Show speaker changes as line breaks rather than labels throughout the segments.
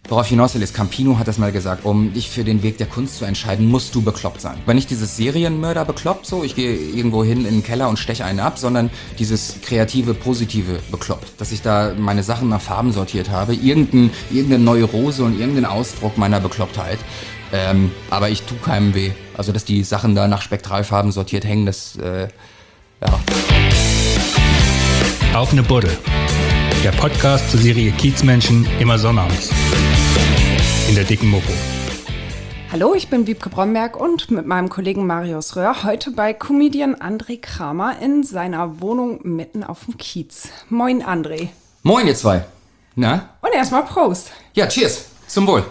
Worauf ich hinaus will, ist, Campino hat das mal gesagt, um dich für den Weg der Kunst zu entscheiden, musst du bekloppt sein. Aber nicht dieses Serienmörder bekloppt, so ich gehe irgendwo hin in den Keller und steche einen ab, sondern dieses kreative, positive bekloppt. Dass ich da meine Sachen nach Farben sortiert habe, irgendeine Neurose und irgendeinen Ausdruck meiner Beklopptheit. Aber ich tue keinem weh. Also, dass die Sachen da nach Spektralfarben sortiert hängen, das, ja.
Auf ne Buddel. Der Podcast zur Serie Kiezmenschen immer sonnabends. In der dicken Mopo.
Hallo, ich bin Wiebke Bromberg und mit meinem Kollegen Marius Röhr heute bei Comedian André Kramer in seiner Wohnung mitten auf dem Kiez. Moin, André.
Moin, ihr zwei. Na?
Und erstmal Prost.
Ja, cheers. Zum Wohl.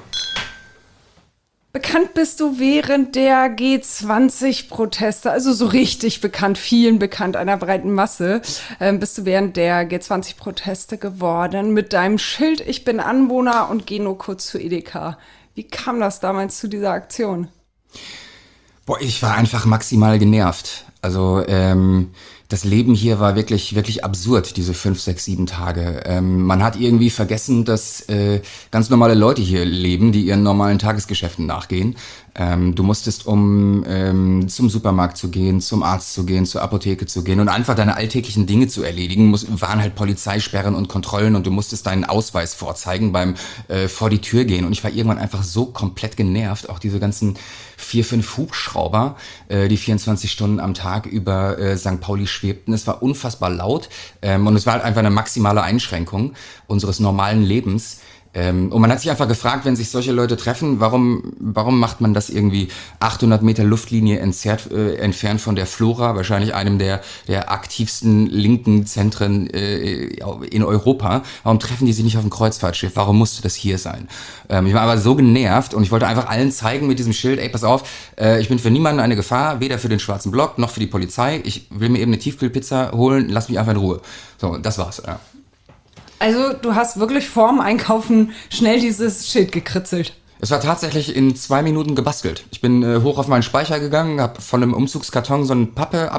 Bekannt bist du während der G20-Proteste, also so richtig bekannt, vielen bekannt, einer breiten Masse, bist du während der G20-Proteste geworden mit deinem Schild „Ich bin Anwohner und geh nur kurz zu Edeka". Wie kam das damals zu dieser Aktion?
Boah, ich war einfach maximal genervt. Also, das Leben hier war wirklich, wirklich absurd, diese 5, 6, 7 Tage. Man hat irgendwie vergessen, dass ganz normale Leute hier leben, die ihren normalen Tagesgeschäften nachgehen. Du musstest, um zum Supermarkt zu gehen, zum Arzt zu gehen, zur Apotheke zu gehen und einfach deine alltäglichen Dinge zu erledigen, waren halt Polizeisperren und Kontrollen und du musstest deinen Ausweis vorzeigen beim vor die Tür gehen. Und ich war irgendwann einfach so komplett genervt, auch diese ganzen 4, 5 Hubschrauber, die 24 Stunden am Tag über St. Pauli schwebten. Es war unfassbar laut und es war halt einfach eine maximale Einschränkung unseres normalen Lebens. Und man hat sich einfach gefragt, wenn sich solche Leute treffen, warum macht man das irgendwie 800 Meter Luftlinie entfernt von der Flora, wahrscheinlich einem der aktivsten linken Zentren in Europa. Warum treffen die sich nicht auf dem Kreuzfahrtschiff? Warum musste das hier sein? Ich war aber so genervt und ich wollte einfach allen zeigen mit diesem Schild, ey, pass auf, ich bin für niemanden eine Gefahr, weder für den schwarzen Block noch für die Polizei. Ich will mir eben eine Tiefkühlpizza holen, lass mich einfach in Ruhe. So, das war's, ja.
Also du hast wirklich vorm Einkaufen schnell dieses Schild gekritzelt.
Es war tatsächlich in 2 Minuten gebastelt. Ich bin hoch auf meinen Speicher gegangen, habe von einem Umzugskarton so eine Pappe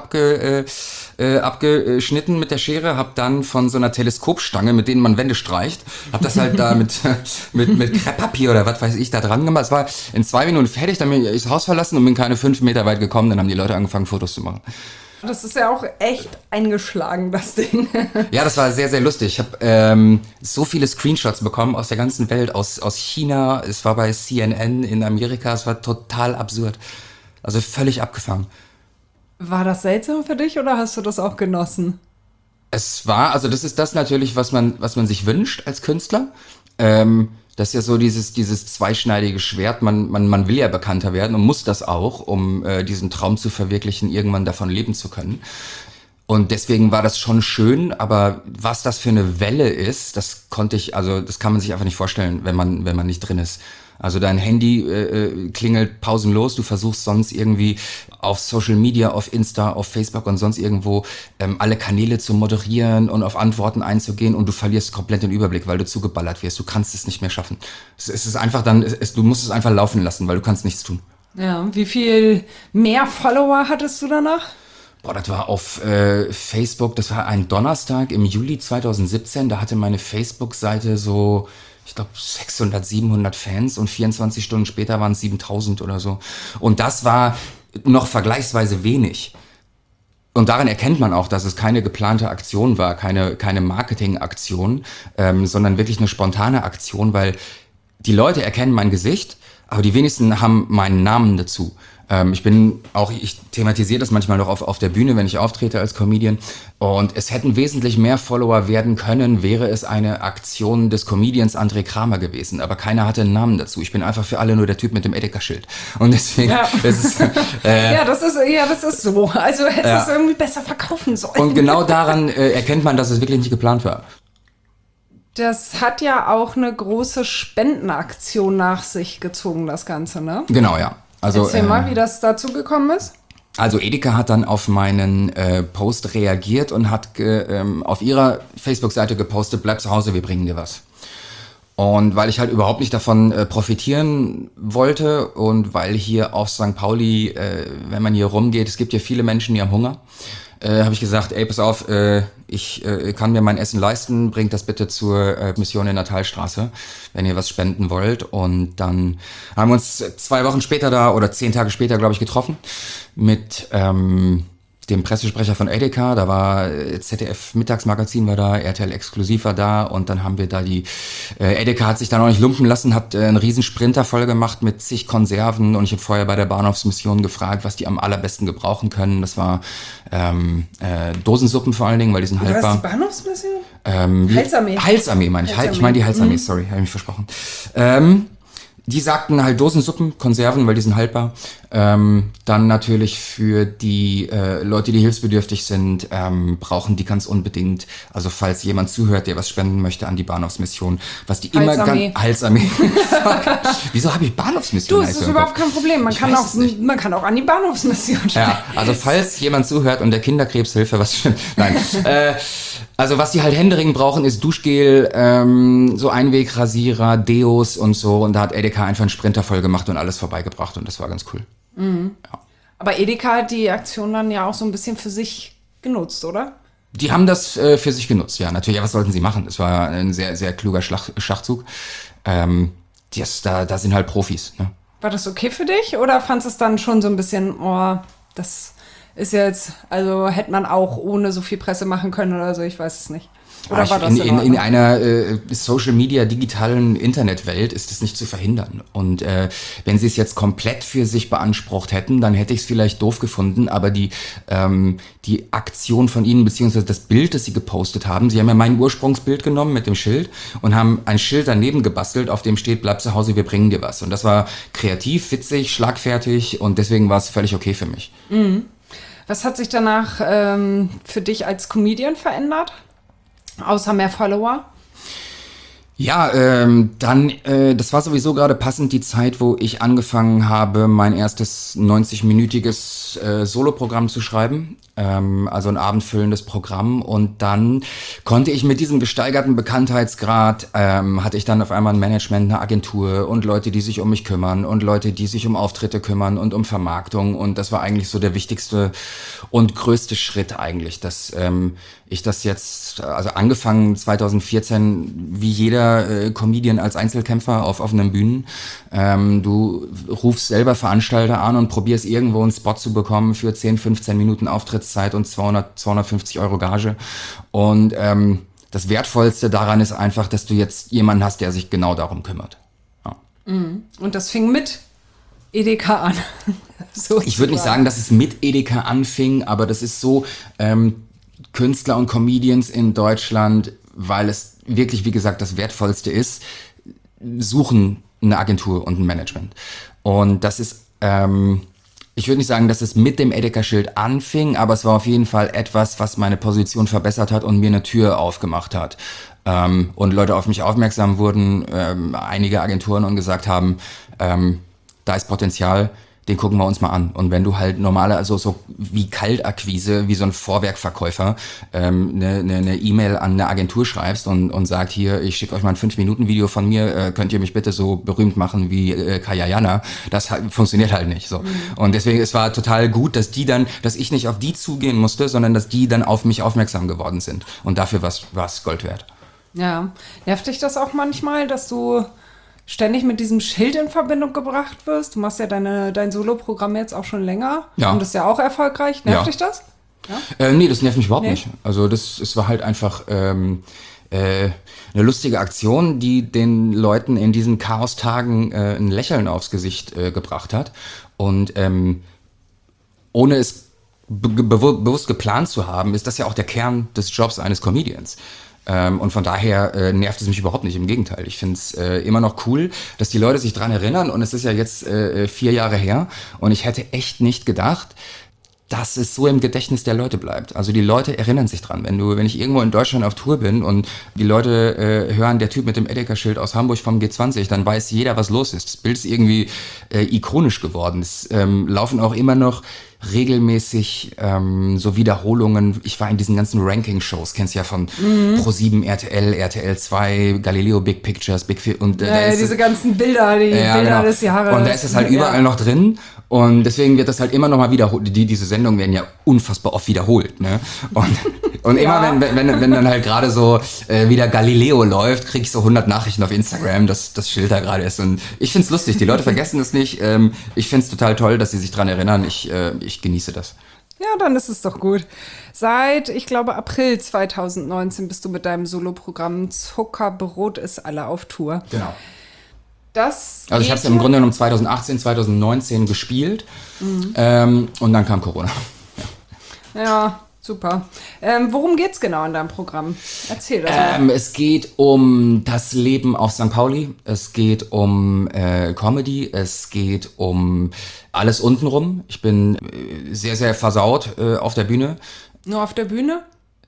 abgeschnitten mit der Schere, habe dann von so einer Teleskopstange, mit denen man Wände streicht, habe das halt da mit Krepppapier oder was weiß ich da dran gemacht. Es war in 2 Minuten fertig, dann bin ich das Haus verlassen und bin keine 5 Meter weit gekommen. Dann haben die Leute angefangen, Fotos zu machen.
Das ist ja auch echt eingeschlagen, das Ding.
Ja, das war sehr, sehr lustig. Ich habe so viele Screenshots bekommen aus der ganzen Welt, aus China. Es war bei CNN in Amerika. Es war total absurd. Also völlig abgefahren. War
das seltsam für dich oder hast du das auch genossen?
Es war, also das ist das natürlich, was man sich wünscht als Künstler. Das ist ja so dieses zweischneidige Schwert. Man will ja bekannter werden und muss das auch, um diesen Traum zu verwirklichen, irgendwann davon leben zu können. Und deswegen war das schon schön, aber was das für eine Welle ist, das kann man sich einfach nicht vorstellen, wenn man nicht drin ist. Also dein Handy klingelt pausenlos, du versuchst sonst irgendwie auf Social Media, auf Insta, auf Facebook und sonst irgendwo alle Kanäle zu moderieren und auf Antworten einzugehen und du verlierst komplett den Überblick, weil du zugeballert wirst. Du kannst es nicht mehr schaffen. Es ist einfach du musst es einfach laufen lassen, weil du kannst nichts tun.
Ja, wie viel mehr Follower hattest du danach?
Boah, das war auf Facebook, das war ein Donnerstag im Juli 2017, da hatte meine Facebook-Seite so, ich glaube 600, 700 Fans und 24 Stunden später waren es 7000 oder so. Und das war noch vergleichsweise wenig. Und daran erkennt man auch, dass es keine geplante Aktion war, keine Marketingaktion, sondern wirklich eine spontane Aktion, weil die Leute erkennen mein Gesicht, aber die wenigsten haben meinen Namen dazu. Ich thematisiere das manchmal noch auf der Bühne, wenn ich auftrete als Comedian. Und es hätten wesentlich mehr Follower werden können, wäre es eine Aktion des Comedians André Kramer gewesen. Aber keiner hatte einen Namen dazu. Ich bin einfach für alle nur der Typ mit dem Edeka-Schild. Und deswegen,
ja. Das ist so. Also hätte es irgendwie besser verkaufen sollen.
Und genau daran erkennt man, dass es wirklich nicht geplant war.
Das hat ja auch eine große Spendenaktion nach sich gezogen, das Ganze, ne?
Genau, ja. Also,
erzähl mal, wie das dazu gekommen ist.
Also Edeka hat dann auf meinen Post reagiert und hat auf ihrer Facebook-Seite gepostet, bleib zu Hause, wir bringen dir was. Und weil ich halt überhaupt nicht davon profitieren wollte und weil hier auf St. Pauli, wenn man hier rumgeht, es gibt ja viele Menschen, die haben Hunger. habe ich gesagt, ey, pass auf, ich kann mir mein Essen leisten, bringt das bitte zur Mission in der Thalstraße, wenn ihr was spenden wollt. Und dann haben wir uns 2 Wochen später da, oder 10 Tage später, glaube ich, getroffen mit dem Pressesprecher von Edeka. Da war ZDF Mittagsmagazin war da, RTL Exklusiv war da, und dann haben wir da Edeka hat sich da noch nicht lumpen lassen, hat einen riesen Sprinter voll gemacht mit zig Konserven, und ich habe vorher bei der Bahnhofsmission gefragt, was die am allerbesten gebrauchen können. Das war Dosensuppen vor allen Dingen, weil die sind haltbar.
Was, die Bahnhofsmission?
Heilsarmee. Heilsarmee meine ich. Ich meine die Heilsarmee, sorry, habe ich mich versprochen. Die sagten halt Dosensuppen, Konserven, weil die sind haltbar. Dann natürlich für die Leute, die hilfsbedürftig sind, brauchen die ganz unbedingt, also falls jemand zuhört, der was spenden möchte an die Bahnhofsmission, was die immer ganz... Heilsarmee. Wieso habe ich Bahnhofsmission?
Du, es ist überhaupt kein Problem. Man kann auch an die Bahnhofsmission spenden.
Ja, also falls jemand zuhört und der Kinderkrebshilfe was stimmt. Nein. Also was die halt händeringend brauchen, ist Duschgel, so Einwegrasierer, Deos und so. Und da hat Edeka einfach einen Sprinter voll gemacht und alles vorbeigebracht, und das war ganz cool.
Mhm. Ja. Aber Edeka hat die Aktion dann ja auch so ein bisschen für sich genutzt, oder?
Die haben das für sich genutzt, ja, natürlich. Ja, was sollten sie machen? Das war ein sehr, sehr kluger Schachzug. Da sind halt Profis. Ne?
War das okay für dich, oder fandst du es dann schon so ein bisschen, das ist jetzt, also hätte man auch ohne so viel Presse machen können oder so, ich weiß es nicht. Oder war das
in einer Social-Media, digitalen Internetwelt ist es nicht zu verhindern. Und wenn sie es jetzt komplett für sich beansprucht hätten, dann hätte ich es vielleicht doof gefunden. Aber die Aktion von ihnen, beziehungsweise das Bild, das sie gepostet haben, sie haben ja mein Ursprungsbild genommen mit dem Schild und haben ein Schild daneben gebastelt, auf dem steht, bleib zu Hause, wir bringen dir was. Und das war kreativ, witzig, schlagfertig, und deswegen war es völlig okay für mich.
Mhm. Was hat sich danach für dich als Comedian verändert? Außer mehr Follower?
Ja, das war sowieso gerade passend die Zeit, wo ich angefangen habe, mein erstes 90-minütiges Soloprogramm zu schreiben. Also ein abendfüllendes Programm. Und dann konnte ich mit diesem gesteigerten Bekanntheitsgrad, hatte ich dann auf einmal ein Management, eine Agentur und Leute, die sich um mich kümmern und Leute, die sich um Auftritte kümmern und um Vermarktung. Und das war eigentlich so der wichtigste und größte Schritt eigentlich, dass ich das jetzt, also angefangen 2014, wie jeder Comedian als Einzelkämpfer auf offenen Bühnen. Du rufst selber Veranstalter an und probierst irgendwo einen Spot zu bekommen für 10, 15 Minuten Auftrittszeit und 250 Euro Gage. Und das Wertvollste daran ist einfach, dass du jetzt jemanden hast, der sich genau darum kümmert. Ja.
Und das fing mit Edeka an. So
ich würde nicht sagen, dass es mit Edeka anfing, aber das ist so... Künstler und Comedians in Deutschland, weil es wirklich, wie gesagt, das Wertvollste ist, suchen eine Agentur und ein Management. Und das ist, ich würde nicht sagen, dass es mit dem Edeka-Schild anfing, aber es war auf jeden Fall etwas, was meine Position verbessert hat und mir eine Tür aufgemacht hat. Und Leute auf mich aufmerksam wurden, einige Agenturen, und gesagt haben, da ist Potenzial, den gucken wir uns mal an. Und wenn du halt also so wie Kaltakquise, wie so ein Vorwerkverkäufer, eine E-Mail an eine Agentur schreibst und sagt, hier, ich schicke euch mal ein 5-Minuten-Video von mir, könnt ihr mich bitte so berühmt machen wie Kaya Jana, das funktioniert halt nicht so. Und deswegen, es war total gut, dass ich nicht auf die zugehen musste, sondern dass die dann auf mich aufmerksam geworden sind. Und dafür war es Gold wert.
Ja, nervt dich das auch manchmal, dass du ständig mit diesem Schild in Verbindung gebracht wirst? Du machst ja dein Solo-Programm jetzt auch schon länger.
Ja.
Und das ist ja auch erfolgreich. Nervt dich das?
Ja? Nee, das nervt mich überhaupt nicht. Also es war halt einfach eine lustige Aktion, die den Leuten in diesen Chaostagen ein Lächeln aufs Gesicht gebracht hat. Und ohne es bewusst geplant zu haben, ist das ja auch der Kern des Jobs eines Comedians. Und von daher nervt es mich überhaupt nicht, im Gegenteil. Ich finde es immer noch cool, dass die Leute sich dran erinnern, und es ist ja jetzt 4 Jahre her, und ich hätte echt nicht gedacht, dass es so im Gedächtnis der Leute bleibt. Also die Leute erinnern sich dran. Wenn ich irgendwo in Deutschland auf Tour bin und die Leute hören, der Typ mit dem Edeka-Schild aus Hamburg vom G20, dann weiß jeder, was los ist. Das Bild ist irgendwie ikonisch geworden. Es laufen auch immer noch regelmäßig so Wiederholungen. Ich war in diesen ganzen Ranking-Shows, kennst ja von Pro7, RTL, RTL 2, Galileo, Big Pictures, Big Fi und
diese ganzen Bilder, Bilder
genau.
des Jahres.
Und da ist es halt überall noch drin. Und deswegen wird das halt immer noch mal wiederholt. Diese Sendungen werden ja unfassbar oft wiederholt. Ne? Und immer, wenn dann halt gerade so wieder Galileo läuft, kriege ich so 100 Nachrichten auf Instagram, dass das Schild da gerade ist. Und ich find's lustig. Die Leute vergessen es nicht. Ich find's total toll, dass sie sich dran erinnern. Ich genieße das.
Ja, dann ist es doch gut. Seit, ich glaube, April 2019 bist du mit deinem Soloprogramm Zuckerbrot ist alle auf Tour.
Genau.
Also
ich habe es im Grunde genommen 2018, 2019 gespielt und dann kam Corona.
Ja, super. Worum geht's genau in deinem Programm? Erzähl das mal.
Es geht um das Leben auf St. Pauli, es geht um Comedy, es geht um alles untenrum. Ich bin sehr, sehr versaut auf der Bühne.
Nur auf der Bühne?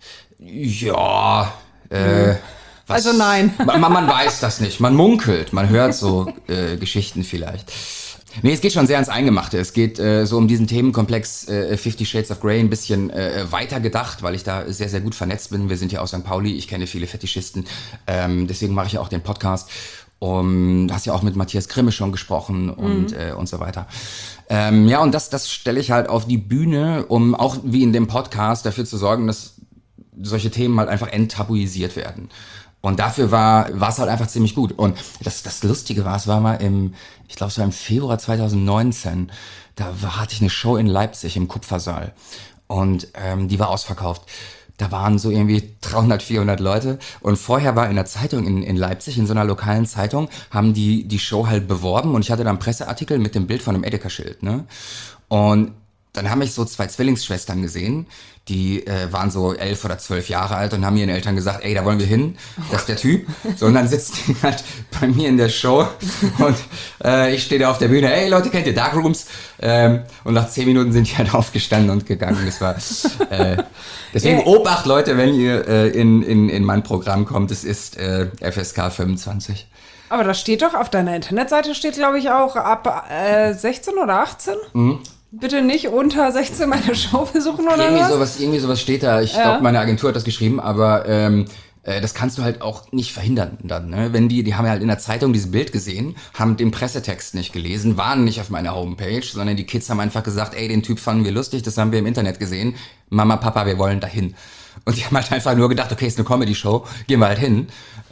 Ja,
Also nein.
Man weiß das nicht. Man munkelt, man hört so Geschichten vielleicht. Nee, es geht schon sehr ans Eingemachte. Es geht so um diesen Themenkomplex 50 Shades of Grey ein bisschen weiter gedacht, weil ich da sehr, sehr gut vernetzt bin. Wir sind ja aus St. Pauli, ich kenne viele Fetischisten. Deswegen mache ich ja auch den Podcast. Du hast ja auch mit Matthias Grimme schon gesprochen und so weiter. Und das stelle ich halt auf die Bühne, um auch wie in dem Podcast dafür zu sorgen, dass solche Themen halt einfach enttabuisiert werden. Und dafür war es halt einfach ziemlich gut. Und das Lustige war, es war mal ich glaube, es war im Februar 2019, hatte ich eine Show in Leipzig im Kupfersaal. Und die war ausverkauft. Da waren so irgendwie 300, 400 Leute. Und vorher war in der Zeitung in Leipzig, in so einer lokalen Zeitung, haben die Show halt beworben. Und ich hatte da einen Presseartikel mit dem Bild von einem Edeka-Schild. Ne? Und dann haben mich so 2 Zwillingsschwestern gesehen, die waren so 11 oder 12 Jahre alt und haben ihren Eltern gesagt, ey, da wollen wir hin, das ist der Typ. So, und dann sitzt die halt bei mir in der Show und ich stehe da auf der Bühne, ey Leute, kennt ihr Darkrooms? Und nach 10 Minuten sind die halt aufgestanden und gegangen. Das war deswegen Obacht, Leute, wenn ihr in mein Programm kommt, es ist FSK 25.
Aber da steht doch, auf deiner Internetseite steht, glaube ich, auch ab 16 oder 18? Bitte nicht unter 16 meine Show besuchen oder was?
Irgendwie sowas steht da. Ich glaube, meine Agentur hat das geschrieben, aber das kannst du halt auch nicht verhindern dann. Ne? Wenn die haben ja halt in der Zeitung dieses Bild gesehen, haben den Pressetext nicht gelesen, waren nicht auf meiner Homepage, sondern die Kids haben einfach gesagt, ey, den Typ fanden wir lustig, das haben wir im Internet gesehen. Mama, Papa, wir wollen dahin. Und die haben halt einfach nur gedacht, okay, ist eine Comedy-Show, gehen wir halt hin.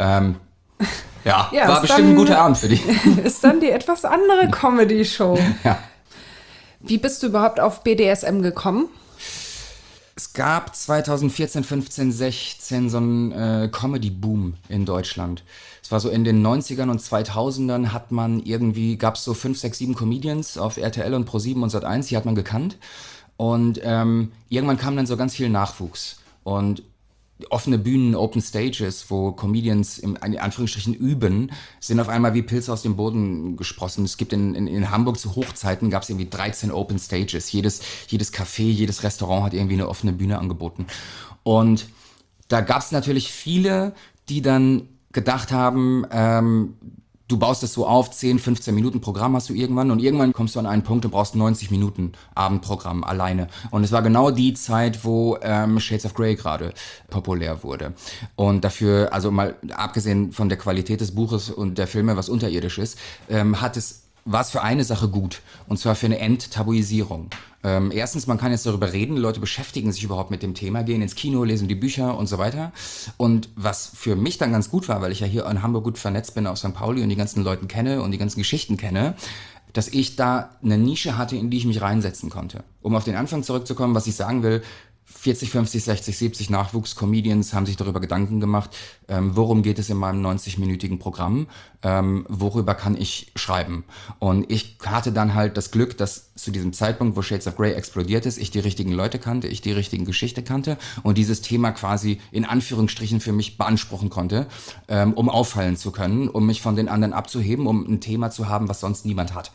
War bestimmt ein guter Abend für die.
Ist dann die etwas andere Comedy-Show.
Ja.
Wie bist du überhaupt auf BDSM gekommen?
Es gab 2014, 15, 16 so einen Comedy-Boom in Deutschland. Es war so in den 90ern und 2000ern gab es so 5, 6, 7 Comedians auf RTL und Pro7 und Sat1, die hat man gekannt. Und irgendwann kam dann so ganz viel Nachwuchs. Und offene Bühnen, Open Stages, wo Comedians in Anführungsstrichen üben, sind auf einmal wie Pilze aus dem Boden gesprossen. Es gibt in Hamburg zu Hochzeiten gab es irgendwie 13 Open Stages. Jedes Café, jedes Restaurant hat irgendwie eine offene Bühne angeboten. Und da gab es natürlich viele, die dann gedacht haben, du baust es so auf, 10, 15 Minuten Programm hast du irgendwann und irgendwann kommst du an einen Punkt und brauchst 90 Minuten Abendprogramm alleine. Und es war genau die Zeit, wo Shades of Grey gerade populär wurde. Und dafür, also mal abgesehen von der Qualität des Buches und der Filme, was unterirdisch ist, war es für eine Sache gut, und zwar für eine Enttabuisierung. Erstens, man kann jetzt darüber reden, Leute beschäftigen sich überhaupt mit dem Thema, gehen ins Kino, lesen die Bücher und so weiter. Und was für mich dann ganz gut war, weil ich ja hier in Hamburg gut vernetzt bin auf St. Pauli und die ganzen Leute kenne und die ganzen Geschichten kenne, dass ich da eine Nische hatte, in die ich mich reinsetzen konnte. Um auf den Anfang zurückzukommen, was ich sagen will, 40, 50, 60, 70 Nachwuchs-Comedians haben sich darüber Gedanken gemacht, worum geht es in meinem 90-minütigen Programm, worüber kann ich schreiben. Und ich hatte dann halt das Glück, dass zu diesem Zeitpunkt, wo Shades of Grey explodiert ist, ich die richtigen Leute kannte, ich die richtigen Geschichte kannte und dieses Thema quasi in Anführungsstrichen für mich beanspruchen konnte, um auffallen zu können, um mich von den anderen abzuheben, um ein Thema zu haben, was sonst niemand hat.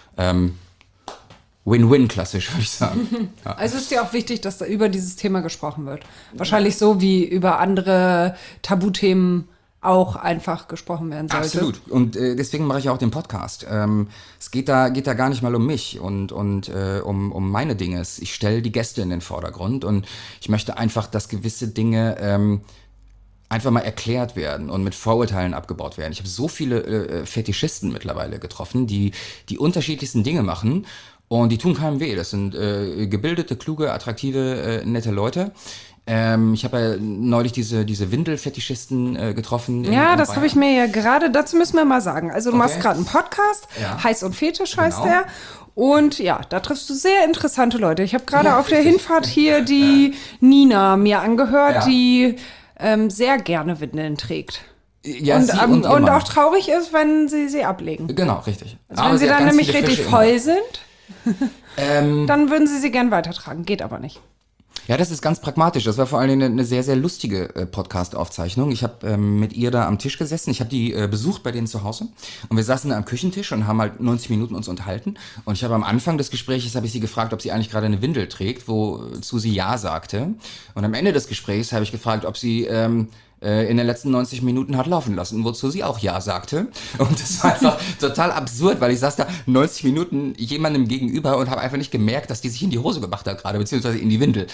Win-win klassisch, würde ich sagen. Ja.
Also ist dir auch wichtig, dass da über dieses Thema gesprochen wird. Wahrscheinlich so, wie über andere Tabuthemen auch einfach gesprochen werden sollte.
Absolut. Und deswegen mache ich auch den Podcast. Es geht da gar nicht mal um mich und um meine Dinge. Ich stelle die Gäste in den Vordergrund und ich möchte einfach, dass gewisse Dinge einfach mal erklärt werden und mit Vorurteilen abgebaut werden. Ich habe so viele Fetischisten mittlerweile getroffen, die unterschiedlichsten Dinge machen. Und die tun keinem weh. Das sind gebildete, kluge, attraktive, nette Leute. Ich habe ja neulich diese Windelfetischisten getroffen.
Ja,
in
das
Bayern.
habe ich mir ja gerade, dazu müssen wir mal sagen. Also du
Okay.
machst gerade einen Podcast,
Ja.
Heiß und Fetisch heißt
Genau.
der. Und ja, da triffst du sehr interessante Leute. Ich habe gerade
Ja,
auf der
richtig.
Hinfahrt hier die Nina mir angehört,
Ja.
die sehr gerne Windeln trägt.
Ja,
und
sie und ihr
und
Mann.
auch traurig ist, wenn sie ablegen.
Genau, richtig.
Also
Aber
wenn sie
hat
dann
ganz
nämlich
viele
richtig
frische
voll
Inhalte.
sind, dann würden sie gern weitertragen. Geht aber nicht.
Ja, das ist ganz pragmatisch. Das war vor allen Dingen eine sehr, sehr lustige Podcast-Aufzeichnung. Ich habe mit ihr da am Tisch gesessen. Ich habe die besucht bei denen zu Hause. Und wir saßen da am Küchentisch und haben halt 90 Minuten uns unterhalten. Und ich habe am Anfang des Gesprächs, habe ich sie gefragt, ob sie eigentlich gerade eine Windel trägt, wozu sie ja sagte. Und am Ende des Gesprächs habe ich gefragt, ob sie in den letzten 90 Minuten hat laufen lassen, wozu sie auch ja sagte. Und das war einfach total absurd, weil ich saß da 90 Minuten jemandem gegenüber und habe einfach nicht gemerkt, dass die sich in die Hose gemacht hat gerade, beziehungsweise in die Windel.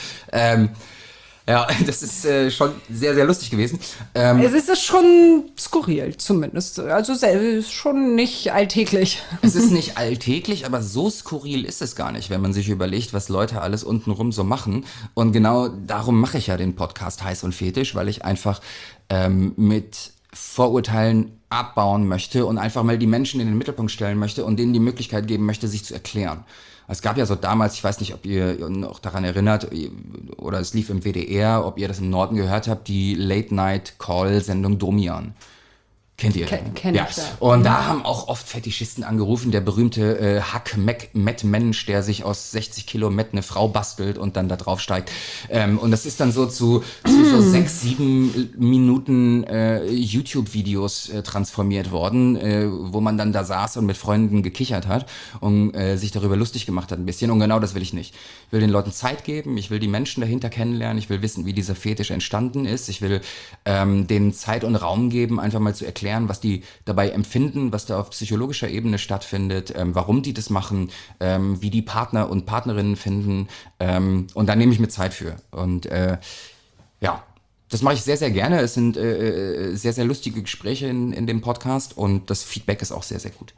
Ja, das ist schon sehr, sehr lustig gewesen.
Es ist schon skurril zumindest. Also schon nicht alltäglich.
Es ist nicht alltäglich, aber so skurril ist es gar nicht, wenn man sich überlegt, was Leute alles untenrum so machen. Und genau darum mache ich ja den Podcast Heiß und Fetisch, weil ich einfach mit Vorurteilen abbauen möchte und einfach mal die Menschen in den Mittelpunkt stellen möchte und denen die Möglichkeit geben möchte, sich zu erklären. Es gab ja so damals, ich weiß nicht, ob ihr noch daran erinnert, oder es lief im WDR, ob ihr das im Norden gehört habt, die Late-Night-Call-Sendung Domian. Kennt ihr?
Kenn
ja.
ich, ja.
Und da haben auch oft Fetischisten angerufen, der berühmte Hack-Met-Mensch, der sich aus 60 Kilo Met eine Frau bastelt und dann da drauf steigt. Und das ist dann so zu so 6, 7 Minuten YouTube-Videos transformiert worden, wo man dann da saß und mit Freunden gekichert hat und sich darüber lustig gemacht hat ein bisschen. Und genau das will ich nicht. Ich will den Leuten Zeit geben, ich will die Menschen dahinter kennenlernen, ich will wissen, wie dieser Fetisch entstanden ist. Ich will denen Zeit und Raum geben, einfach mal zu erklären, was die dabei empfinden, was da auf psychologischer Ebene stattfindet, warum die das machen, wie die Partner und Partnerinnen finden. Und da nehme ich mir Zeit für. Und ja, das mache ich sehr, sehr gerne. Es sind sehr, sehr lustige Gespräche in dem Podcast und das Feedback ist auch sehr, sehr gut.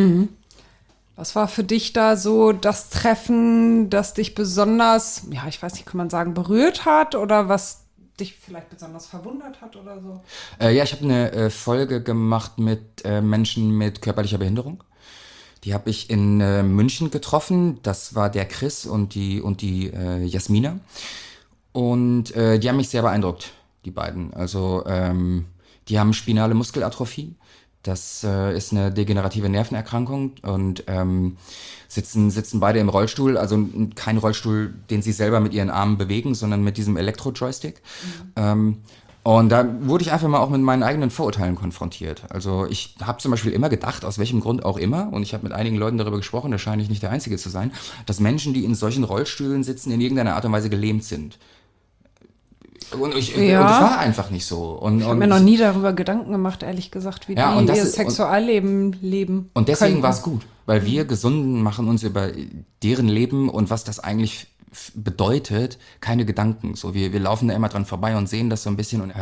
Was war für dich da so das Treffen, das dich besonders, ja, ich weiß nicht, kann man sagen, berührt hat oder was dich vielleicht besonders verwundert hat oder so?
Ja, ich habe eine Folge gemacht mit Menschen mit körperlicher Behinderung. Die habe ich in München getroffen. Das war der Chris und die Jasmina. Und die haben mich sehr beeindruckt, die beiden. Also die haben spinale Muskelatrophie. Das ist eine degenerative Nervenerkrankung und sitzen beide im Rollstuhl, also kein Rollstuhl, den sie selber mit ihren Armen bewegen, sondern mit diesem Elektro-Joystick. Und da wurde ich einfach mal auch mit meinen eigenen Vorurteilen konfrontiert. Also ich habe zum Beispiel immer gedacht, aus welchem Grund auch immer, und ich habe mit einigen Leuten darüber gesprochen, da scheine ich nicht der Einzige zu sein, dass Menschen, die in solchen Rollstühlen sitzen, in irgendeiner Art und Weise gelähmt sind. Und das war einfach nicht so.
Ich habe mir noch nie darüber Gedanken gemacht, ehrlich gesagt, wie
Ja, und
die
das
ihr
ist-
Sexualleben leben.
Und deswegen
könnten.
war es gut, weil wir Gesunden machen uns über deren Leben und was das eigentlich bedeutet, keine Gedanken. So, wir laufen da immer dran vorbei und sehen das so ein bisschen und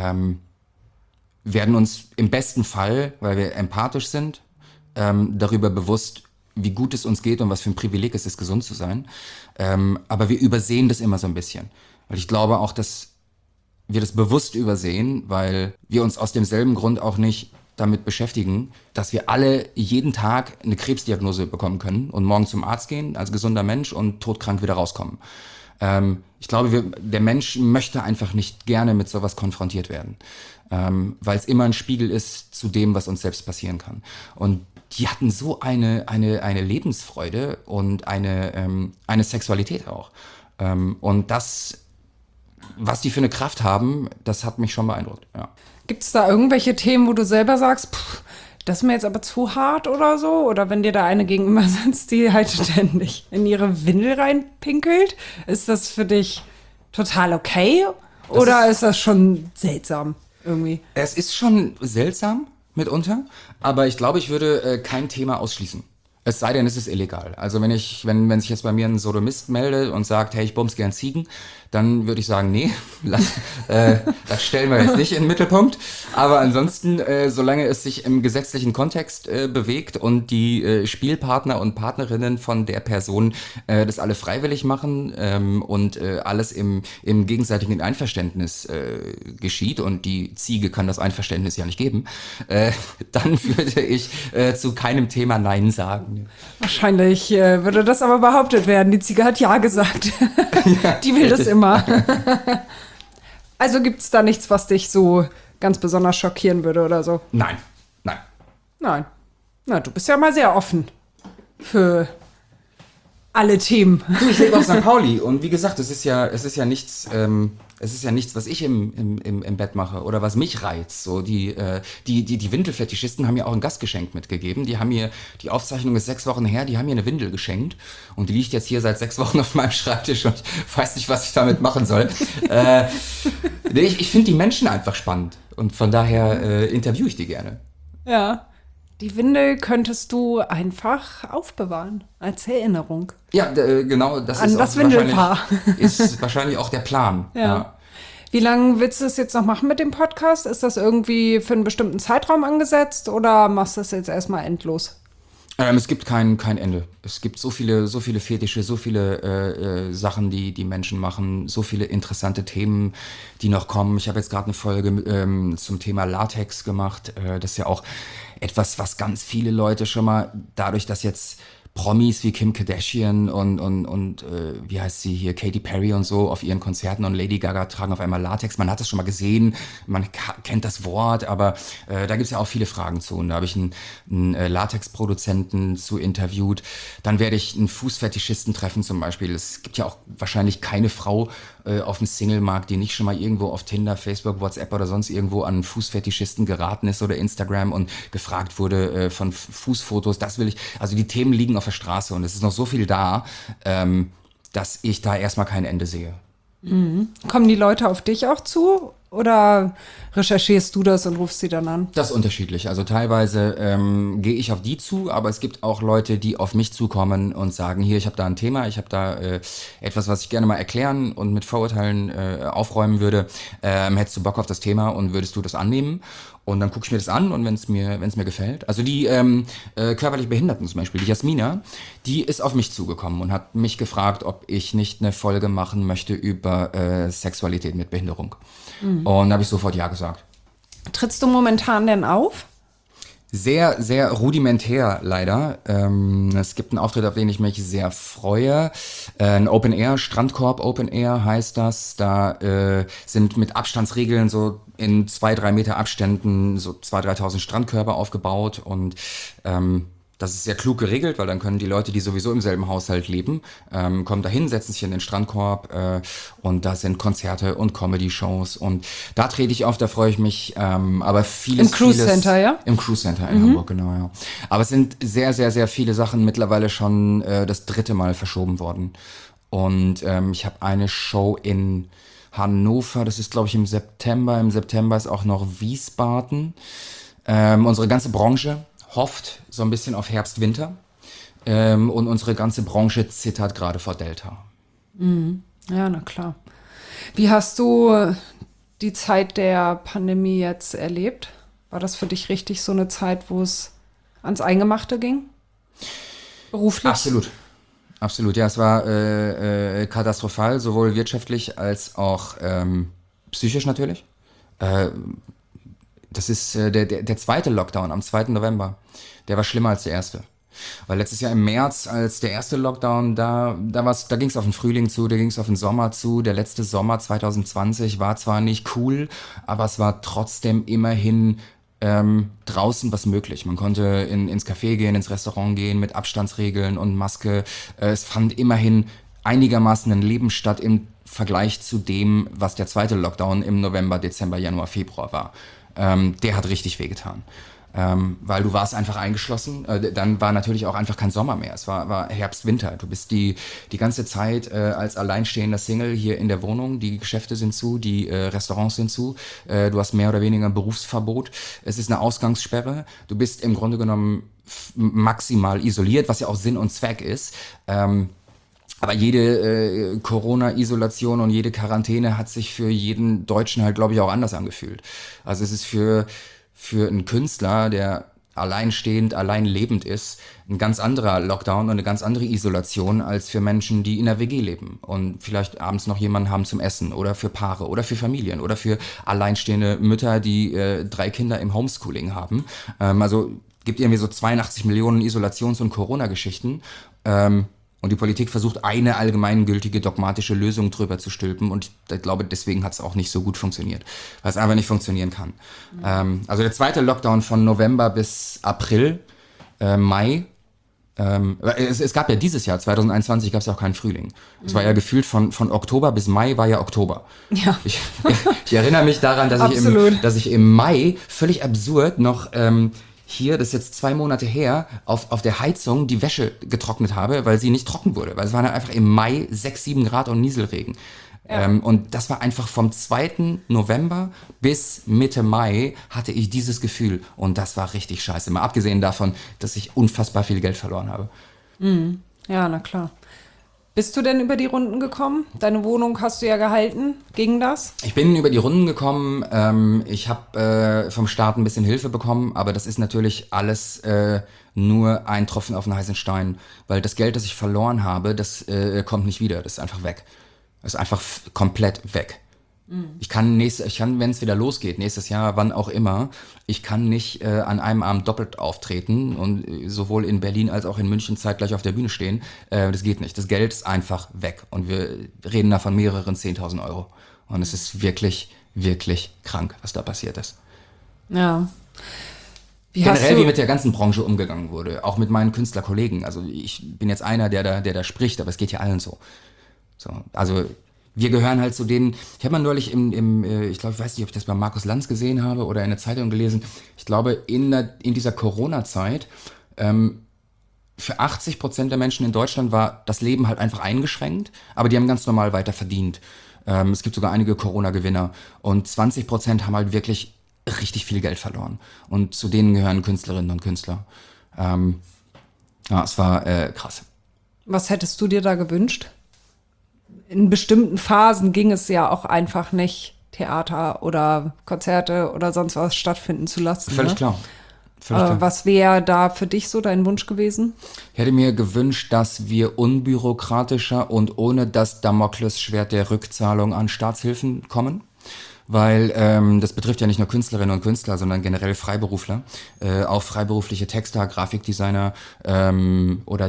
werden uns im besten Fall, weil wir empathisch sind, darüber bewusst, wie gut es uns geht und was für ein Privileg es ist, gesund zu sein. Aber wir übersehen das immer so ein bisschen. Weil ich glaube auch, dass wir das bewusst übersehen, weil wir uns aus demselben Grund auch nicht damit beschäftigen, dass wir alle jeden Tag eine Krebsdiagnose bekommen können und morgen zum Arzt gehen als gesunder Mensch und todkrank wieder rauskommen. Ich glaube, der Mensch möchte einfach nicht gerne mit sowas konfrontiert werden, weil es immer ein Spiegel ist zu dem, was uns selbst passieren kann. Und die hatten so eine Lebensfreude und eine Sexualität auch. Und das, was die für eine Kraft haben, das hat mich schon beeindruckt, ja.
Gibt es da irgendwelche Themen, wo du selber sagst, das ist mir jetzt aber zu hart oder so? Oder wenn dir da eine gegenüber sitzt, die halt ständig in ihre Windel reinpinkelt, ist das für dich total okay? Oder ist das schon seltsam irgendwie?
Es ist schon seltsam mitunter, aber ich glaube, ich würde kein Thema ausschließen. Es sei denn, es ist illegal. Also wenn sich jetzt bei mir ein Sodomist meldet und sagt, hey, ich bums gern Ziegen, dann würde ich sagen, nee, das stellen wir jetzt nicht in den Mittelpunkt. Aber ansonsten, solange es sich im gesetzlichen Kontext bewegt und die Spielpartner und Partnerinnen von der Person das alle freiwillig machen und alles im gegenseitigen Einverständnis geschieht und die Ziege kann das Einverständnis ja nicht geben, dann würde ich zu keinem Thema Nein sagen.
Wahrscheinlich würde das aber behauptet werden. Die Ziege hat Ja gesagt. Die will das immer. Also gibt es da nichts, was dich so ganz besonders schockieren würde oder so?
Nein.
Nein. Na, du bist ja mal sehr offen für alle Themen.
Ich lebe auf St. Pauli und wie gesagt, es ist ja nichts, was ich im Bett mache oder was mich reizt. So die Windelfetischisten haben mir auch ein Gastgeschenk mitgegeben. Die haben mir, die Aufzeichnung ist 6 Wochen her, die haben mir eine Windel geschenkt und die liegt jetzt hier seit 6 Wochen auf meinem Schreibtisch und ich weiß nicht, was ich damit machen soll. Ich finde die Menschen einfach spannend und von daher interviewe ich die gerne.
Ja. Die Windel könntest du einfach aufbewahren als Erinnerung.
Ja, genau.
An das Windelpaar.
Ist wahrscheinlich auch der Plan.
Ja. Wie lange willst du es jetzt noch machen mit dem Podcast? Ist das irgendwie für einen bestimmten Zeitraum angesetzt oder machst du das jetzt erstmal endlos?
Es gibt kein Ende. Es gibt so viele Fetische, so viele Sachen, die Menschen machen, so viele interessante Themen, die noch kommen. Ich habe jetzt gerade eine Folge zum Thema Latex gemacht. Das ist ja auch etwas, was ganz viele Leute schon mal, dadurch, dass jetzt Promis wie Kim Kardashian und wie heißt sie hier, Katy Perry und so auf ihren Konzerten und Lady Gaga tragen auf einmal Latex. Man hat das schon mal gesehen, man kennt das Wort, aber da gibt's ja auch viele Fragen zu. Und da habe ich einen Latex-Produzenten zu interviewt. Dann werde ich einen Fußfetischisten treffen zum Beispiel. Es gibt ja auch wahrscheinlich keine Frau auf dem Singlemarkt, die nicht schon mal irgendwo auf Tinder, Facebook, WhatsApp oder sonst irgendwo an einen Fußfetischisten geraten ist oder Instagram und gefragt wurde von Fußfotos. Das will ich, also die Themen liegen auf der Straße und es ist noch so viel da, dass ich da erstmal kein Ende sehe.
Mhm. Kommen die Leute auf dich auch zu oder recherchierst du das und rufst sie dann an?
Das ist unterschiedlich. Also teilweise gehe ich auf die zu, aber es gibt auch Leute, die auf mich zukommen und sagen, hier, ich habe da ein Thema, ich habe da etwas, was ich gerne mal erklären und mit Vorurteilen aufräumen würde. Hättest du Bock auf das Thema und würdest du das annehmen? Und dann gucke ich mir das an und wenn es mir gefällt. Also die körperlich Behinderten zum Beispiel, die Jasmina, die ist auf mich zugekommen und hat mich gefragt, ob ich nicht eine Folge machen möchte über Sexualität mit Behinderung. Mhm. Und da habe ich sofort ja gesagt.
Trittst du momentan denn auf?
Sehr, sehr rudimentär leider. Es gibt einen Auftritt, auf den ich mich sehr freue. Ein Open Air, Strandkorb Open Air heißt das. Da sind mit Abstandsregeln so in 2-3 Meter Abständen so 2.000, 3.000 Strandkörbe aufgebaut und das ist sehr klug geregelt, weil dann können die Leute, die sowieso im selben Haushalt leben, kommen dahin, setzen sich in den Strandkorb und da sind Konzerte und Comedy-Shows und da trete ich auf, da freue ich mich. Aber vieles...
Im Cruise Center, ja?
Im Cruise Center in Hamburg, genau, ja. Aber es sind sehr, sehr, sehr viele Sachen mittlerweile schon das 3. Mal verschoben worden. Und ich habe eine Show in Hannover, das ist glaube ich im September. Im September ist auch noch Wiesbaden. Unsere ganze Branche hofft so ein bisschen auf Herbst, Winter. Und unsere ganze Branche zittert gerade vor Delta.
Mhm. Ja, na klar. Wie hast du die Zeit der Pandemie jetzt erlebt? War das für dich richtig so eine Zeit, wo es ans Eingemachte ging? Beruflich?
Absolut. Ja, es war katastrophal, sowohl wirtschaftlich als auch psychisch natürlich. Das ist der zweite Lockdown am 2. November. Der war schlimmer als der erste. Weil letztes Jahr im März, als der erste Lockdown, da ging es auf den Frühling zu, da ging es auf den Sommer zu. Der letzte Sommer 2020 war zwar nicht cool, aber es war trotzdem immerhin draußen was möglich. Man konnte ins Café gehen, ins Restaurant gehen mit Abstandsregeln und Maske. Es fand immerhin einigermaßen ein Leben statt im Vergleich zu dem, was der zweite Lockdown im November, Dezember, Januar, Februar war. Der hat richtig wehgetan. Weil du warst einfach eingeschlossen. Dann war natürlich auch einfach kein Sommer mehr. Es war Herbst, Winter. Du bist die ganze Zeit als alleinstehender Single hier in der Wohnung. Die Geschäfte sind zu, die Restaurants sind zu. Du hast mehr oder weniger ein Berufsverbot. Es ist eine Ausgangssperre. Du bist im Grunde genommen maximal isoliert, was ja auch Sinn und Zweck ist. Aber jede Corona-Isolation und jede Quarantäne hat sich für jeden Deutschen halt, glaube ich, auch anders angefühlt. Also es ist für einen Künstler, der alleinstehend, allein lebend ist, ein ganz anderer Lockdown und eine ganz andere Isolation als für Menschen, die in der WG leben und vielleicht abends noch jemanden haben zum Essen oder für Paare oder für Familien oder für alleinstehende Mütter, die 3 Kinder im Homeschooling haben. Also gibt irgendwie so 82 Millionen Isolations- und Corona-Geschichten. Und die Politik versucht, eine allgemeingültige dogmatische Lösung drüber zu stülpen. Und ich glaube, deswegen hat es auch nicht so gut funktioniert, weil es einfach nicht funktionieren kann. Also der zweite Lockdown von November bis April, Mai. Es gab ja dieses Jahr, 2021, gab es ja auch keinen Frühling. Es war ja gefühlt von Oktober bis Mai war ja Oktober.
Ja.
Ich erinnere mich daran, dass ich im Mai völlig absurd noch hier, das ist jetzt 2 Monate her, auf der Heizung die Wäsche getrocknet habe, weil sie nicht trocken wurde. Weil es waren einfach im Mai 6, 7 Grad und Nieselregen. Ja. Und das war einfach vom 2. November bis Mitte Mai hatte ich dieses Gefühl. Und das war richtig scheiße. Mal abgesehen davon, dass ich unfassbar viel Geld verloren habe.
Ja, na klar. Bist du denn über die Runden gekommen? Deine Wohnung hast du ja gehalten. Ging das?
Ich bin über die Runden gekommen. Ich habe vom Staat ein bisschen Hilfe bekommen, aber das ist natürlich alles nur ein Tropfen auf den heißen Stein, weil das Geld, das ich verloren habe, das kommt nicht wieder. Das ist einfach weg. Das ist einfach komplett weg. Ich kann, wenn es wieder losgeht, nächstes Jahr, wann auch immer, ich kann nicht an einem Abend doppelt auftreten und sowohl in Berlin als auch in München zeitgleich auf der Bühne stehen. Das geht nicht. Das Geld ist einfach weg. Und wir reden da von mehreren 10.000 Euro. Und es ist wirklich, wirklich krank, was da passiert ist.
Ja.
Generell, wie mit der ganzen Branche umgegangen wurde. Auch mit meinen Künstlerkollegen. Also ich bin jetzt einer, der da spricht, aber es geht ja allen so. Also wir gehören halt zu denen, ich habe mal neulich ich glaube, ich weiß nicht, ob ich das bei Markus Lanz gesehen habe oder in der Zeitung gelesen, ich glaube, in dieser Corona-Zeit, für 80% der Menschen in Deutschland war das Leben halt einfach eingeschränkt, aber die haben ganz normal weiter verdient. Es gibt sogar einige Corona-Gewinner und 20% haben halt wirklich richtig viel Geld verloren. Und zu denen gehören Künstlerinnen und Künstler. Ja, es war krass.
Was hättest du dir da gewünscht? In bestimmten Phasen ging es ja auch einfach nicht, Theater oder Konzerte oder sonst was stattfinden zu lassen.
Völlig klar.
Was wäre da für dich so dein Wunsch gewesen?
Ich hätte mir gewünscht, dass wir unbürokratischer und ohne das Damoklesschwert der Rückzahlung an Staatshilfen kommen. Weil das betrifft ja nicht nur Künstlerinnen und Künstler, sondern generell Freiberufler, auch freiberufliche Texter, Grafikdesigner oder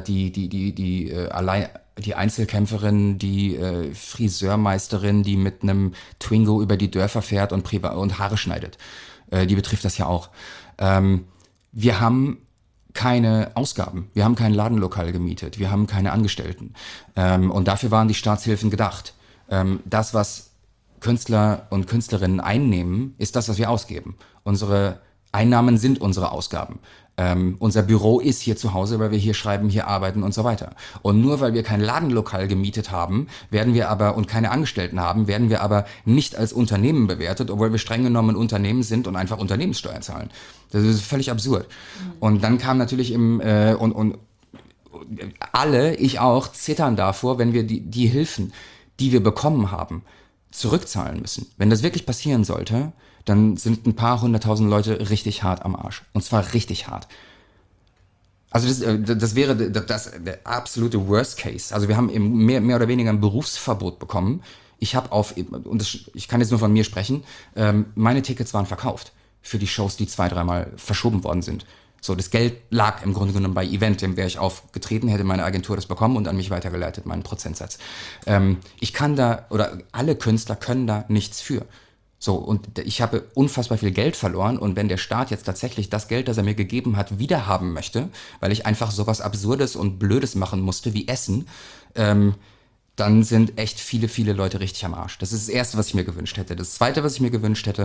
die Einzelkämpferin, die Friseurmeisterin, die mit einem Twingo über die Dörfer fährt und Haare schneidet. Die betrifft das ja auch. Wir haben keine Ausgaben. Wir haben kein Ladenlokal gemietet. Wir haben keine Angestellten. Und dafür waren die Staatshilfen gedacht. Das, was Künstler und Künstlerinnen einnehmen, ist das, was wir ausgeben. Unsere Einnahmen sind unsere Ausgaben. Unser Büro ist hier zu Hause, weil wir hier schreiben, hier arbeiten und so weiter. Und nur weil wir kein Ladenlokal gemietet haben, und keine Angestellten haben, werden wir aber nicht als Unternehmen bewertet, obwohl wir streng genommen ein Unternehmen sind und einfach Unternehmenssteuer zahlen. Das ist völlig absurd. Und dann kam natürlich alle, ich auch, zittern davor, wenn wir die Hilfen, die wir bekommen haben, zurückzahlen müssen. Wenn das wirklich passieren sollte, dann sind ein paar 100.000 Leute richtig hart am Arsch. Und zwar richtig hart. Also das wäre der absolute Worst Case. Also wir haben mehr oder weniger ein Berufsverbot bekommen. Ich kann jetzt nur von mir sprechen, meine Tickets waren verkauft für die Shows, die 2-3 Mal verschoben worden sind. So, das Geld lag im Grunde genommen bei Eventim. Wäre ich aufgetreten, hätte meine Agentur das bekommen und an mich weitergeleitet, meinen Prozentsatz. Alle Künstler können da nichts für. So, und ich habe unfassbar viel Geld verloren und wenn der Staat jetzt tatsächlich das Geld, das er mir gegeben hat, wiederhaben möchte, weil ich einfach sowas Absurdes und Blödes machen musste wie Essen, dann sind echt viele, viele Leute richtig am Arsch. Das ist das Erste, was ich mir gewünscht hätte. Das Zweite, was ich mir gewünscht hätte,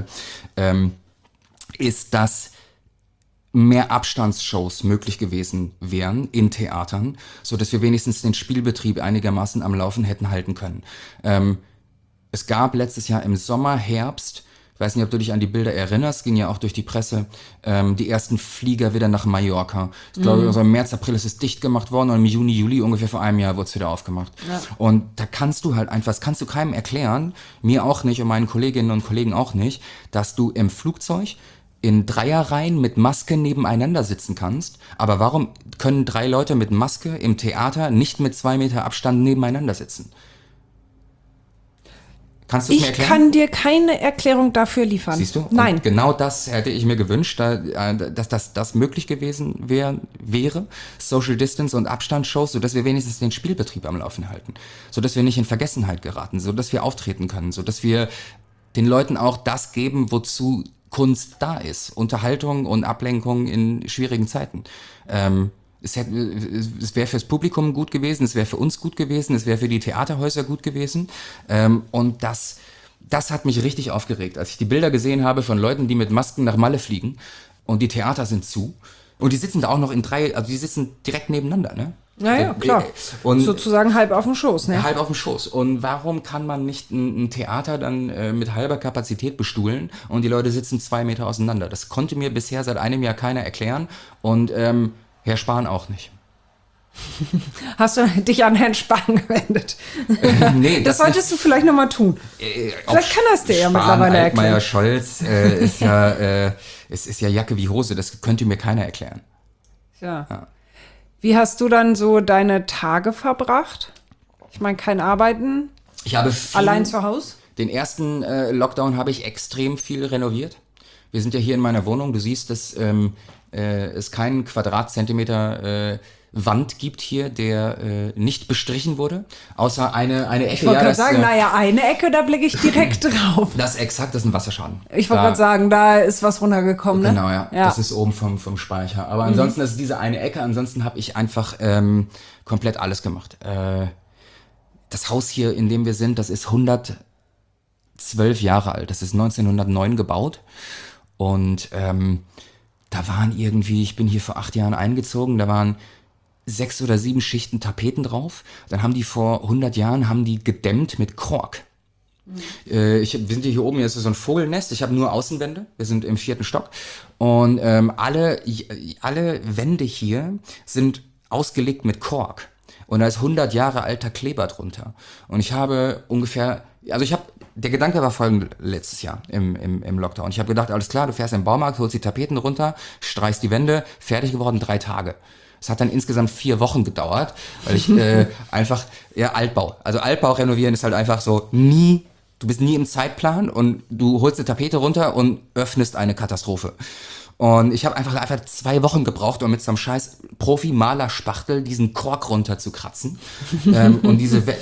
ist, dass mehr Abstandsshows möglich gewesen wären in Theatern, so dass wir wenigstens den Spielbetrieb einigermaßen am Laufen hätten halten können. Es gab letztes Jahr im Sommer, Herbst Ich weiß nicht, ob du dich an die Bilder erinnerst, ging ja auch durch die Presse, die ersten Flieger wieder nach Mallorca. Ich glaube, also im März, April ist es dicht gemacht worden und im Juni, Juli, ungefähr vor einem Jahr wurde es wieder aufgemacht. Ja. Und da kannst du halt einfach, das kannst du keinem erklären, mir auch nicht und meinen Kolleginnen und Kollegen auch nicht, dass du im Flugzeug in Dreierreihen mit Maske nebeneinander sitzen kannst. Aber warum können 3 Leute mit Maske im Theater nicht mit 2 Meter Abstand nebeneinander sitzen? Kannst du es mir erklären?
Ich kann dir keine Erklärung dafür liefern.
Siehst du?
Nein.
Und genau das hätte ich mir gewünscht, dass das möglich gewesen wäre. Social Distance und Abstandsshows, sodass wir wenigstens den Spielbetrieb am Laufen halten. Sodass wir nicht in Vergessenheit geraten, sodass wir auftreten können, sodass wir den Leuten auch das geben, wozu Kunst da ist. Unterhaltung und Ablenkung in schwierigen Zeiten. Es wäre fürs Publikum gut gewesen, es wäre für uns gut gewesen, es wäre für die Theaterhäuser gut gewesen. Und das hat mich richtig aufgeregt, als ich die Bilder gesehen habe von Leuten, die mit Masken nach Malle fliegen und die Theater sind zu. Und die sitzen da auch noch die sitzen direkt nebeneinander, ne?
Naja, klar. Und sozusagen halb auf dem Schoß, ne?
Halb auf dem Schoß. Und warum kann man nicht ein Theater dann mit halber Kapazität bestuhlen und die Leute sitzen 2 Meter auseinander? Das konnte mir bisher seit einem Jahr keiner erklären und Herr Spahn auch nicht.
Hast du dich an Herrn Spahn gewendet?
Nee,
das solltest du vielleicht nochmal tun. Vielleicht kann das dir ja mittlerweile erklären.
Altmaier, Scholz ist ja Jacke wie Hose, das könnte mir keiner erklären.
Ja. Wie hast du dann so deine Tage verbracht? Ich meine, kein Arbeiten,
ich habe
allein zu Hause?
Den ersten Lockdown habe ich extrem viel renoviert. Wir sind ja hier in meiner Wohnung, du siehst, dass es keinen Quadratzentimeter Wand gibt hier, der nicht bestrichen wurde, außer eine Ecke.
Ich wollte gerade sagen, eine Ecke, da blicke ich direkt drauf.
Das ist exakt, das ist ein Wasserschaden.
Ich wollte gerade sagen, da ist was runtergekommen, ne?
Genau, ja. Das ist oben vom Speicher. Aber ansonsten ist es diese eine Ecke, ansonsten habe ich einfach komplett alles gemacht. Das Haus hier, in dem wir sind, das ist 112 Jahre alt. Das ist 1909 gebaut und da waren irgendwie, ich bin hier vor 8 Jahren eingezogen, da waren 6 oder 7 Schichten Tapeten drauf. Dann haben die vor 100 Jahren gedämmt mit Kork. Wir sind hier oben, hier ist so ein Vogelnest, ich habe nur Außenwände, wir sind im 4. Stock und alle Wände hier sind ausgelegt mit Kork und da ist 100 Jahre alter Kleber drunter und der Gedanke war folgend letztes Jahr im Lockdown. Ich habe gedacht, alles klar, du fährst in den Baumarkt, holst die Tapeten runter, streichst die Wände, fertig geworden, 3 Tage. Es hat dann insgesamt 4 Wochen gedauert, weil ich Altbau. Also Altbau renovieren ist halt einfach so, du bist nie im Zeitplan und du holst eine Tapete runter und öffnest eine Katastrophe. Und ich habe einfach 2 Wochen gebraucht, um mit so einem scheiß Profi-Maler-Spachtel diesen Kork runterzukratzen. Und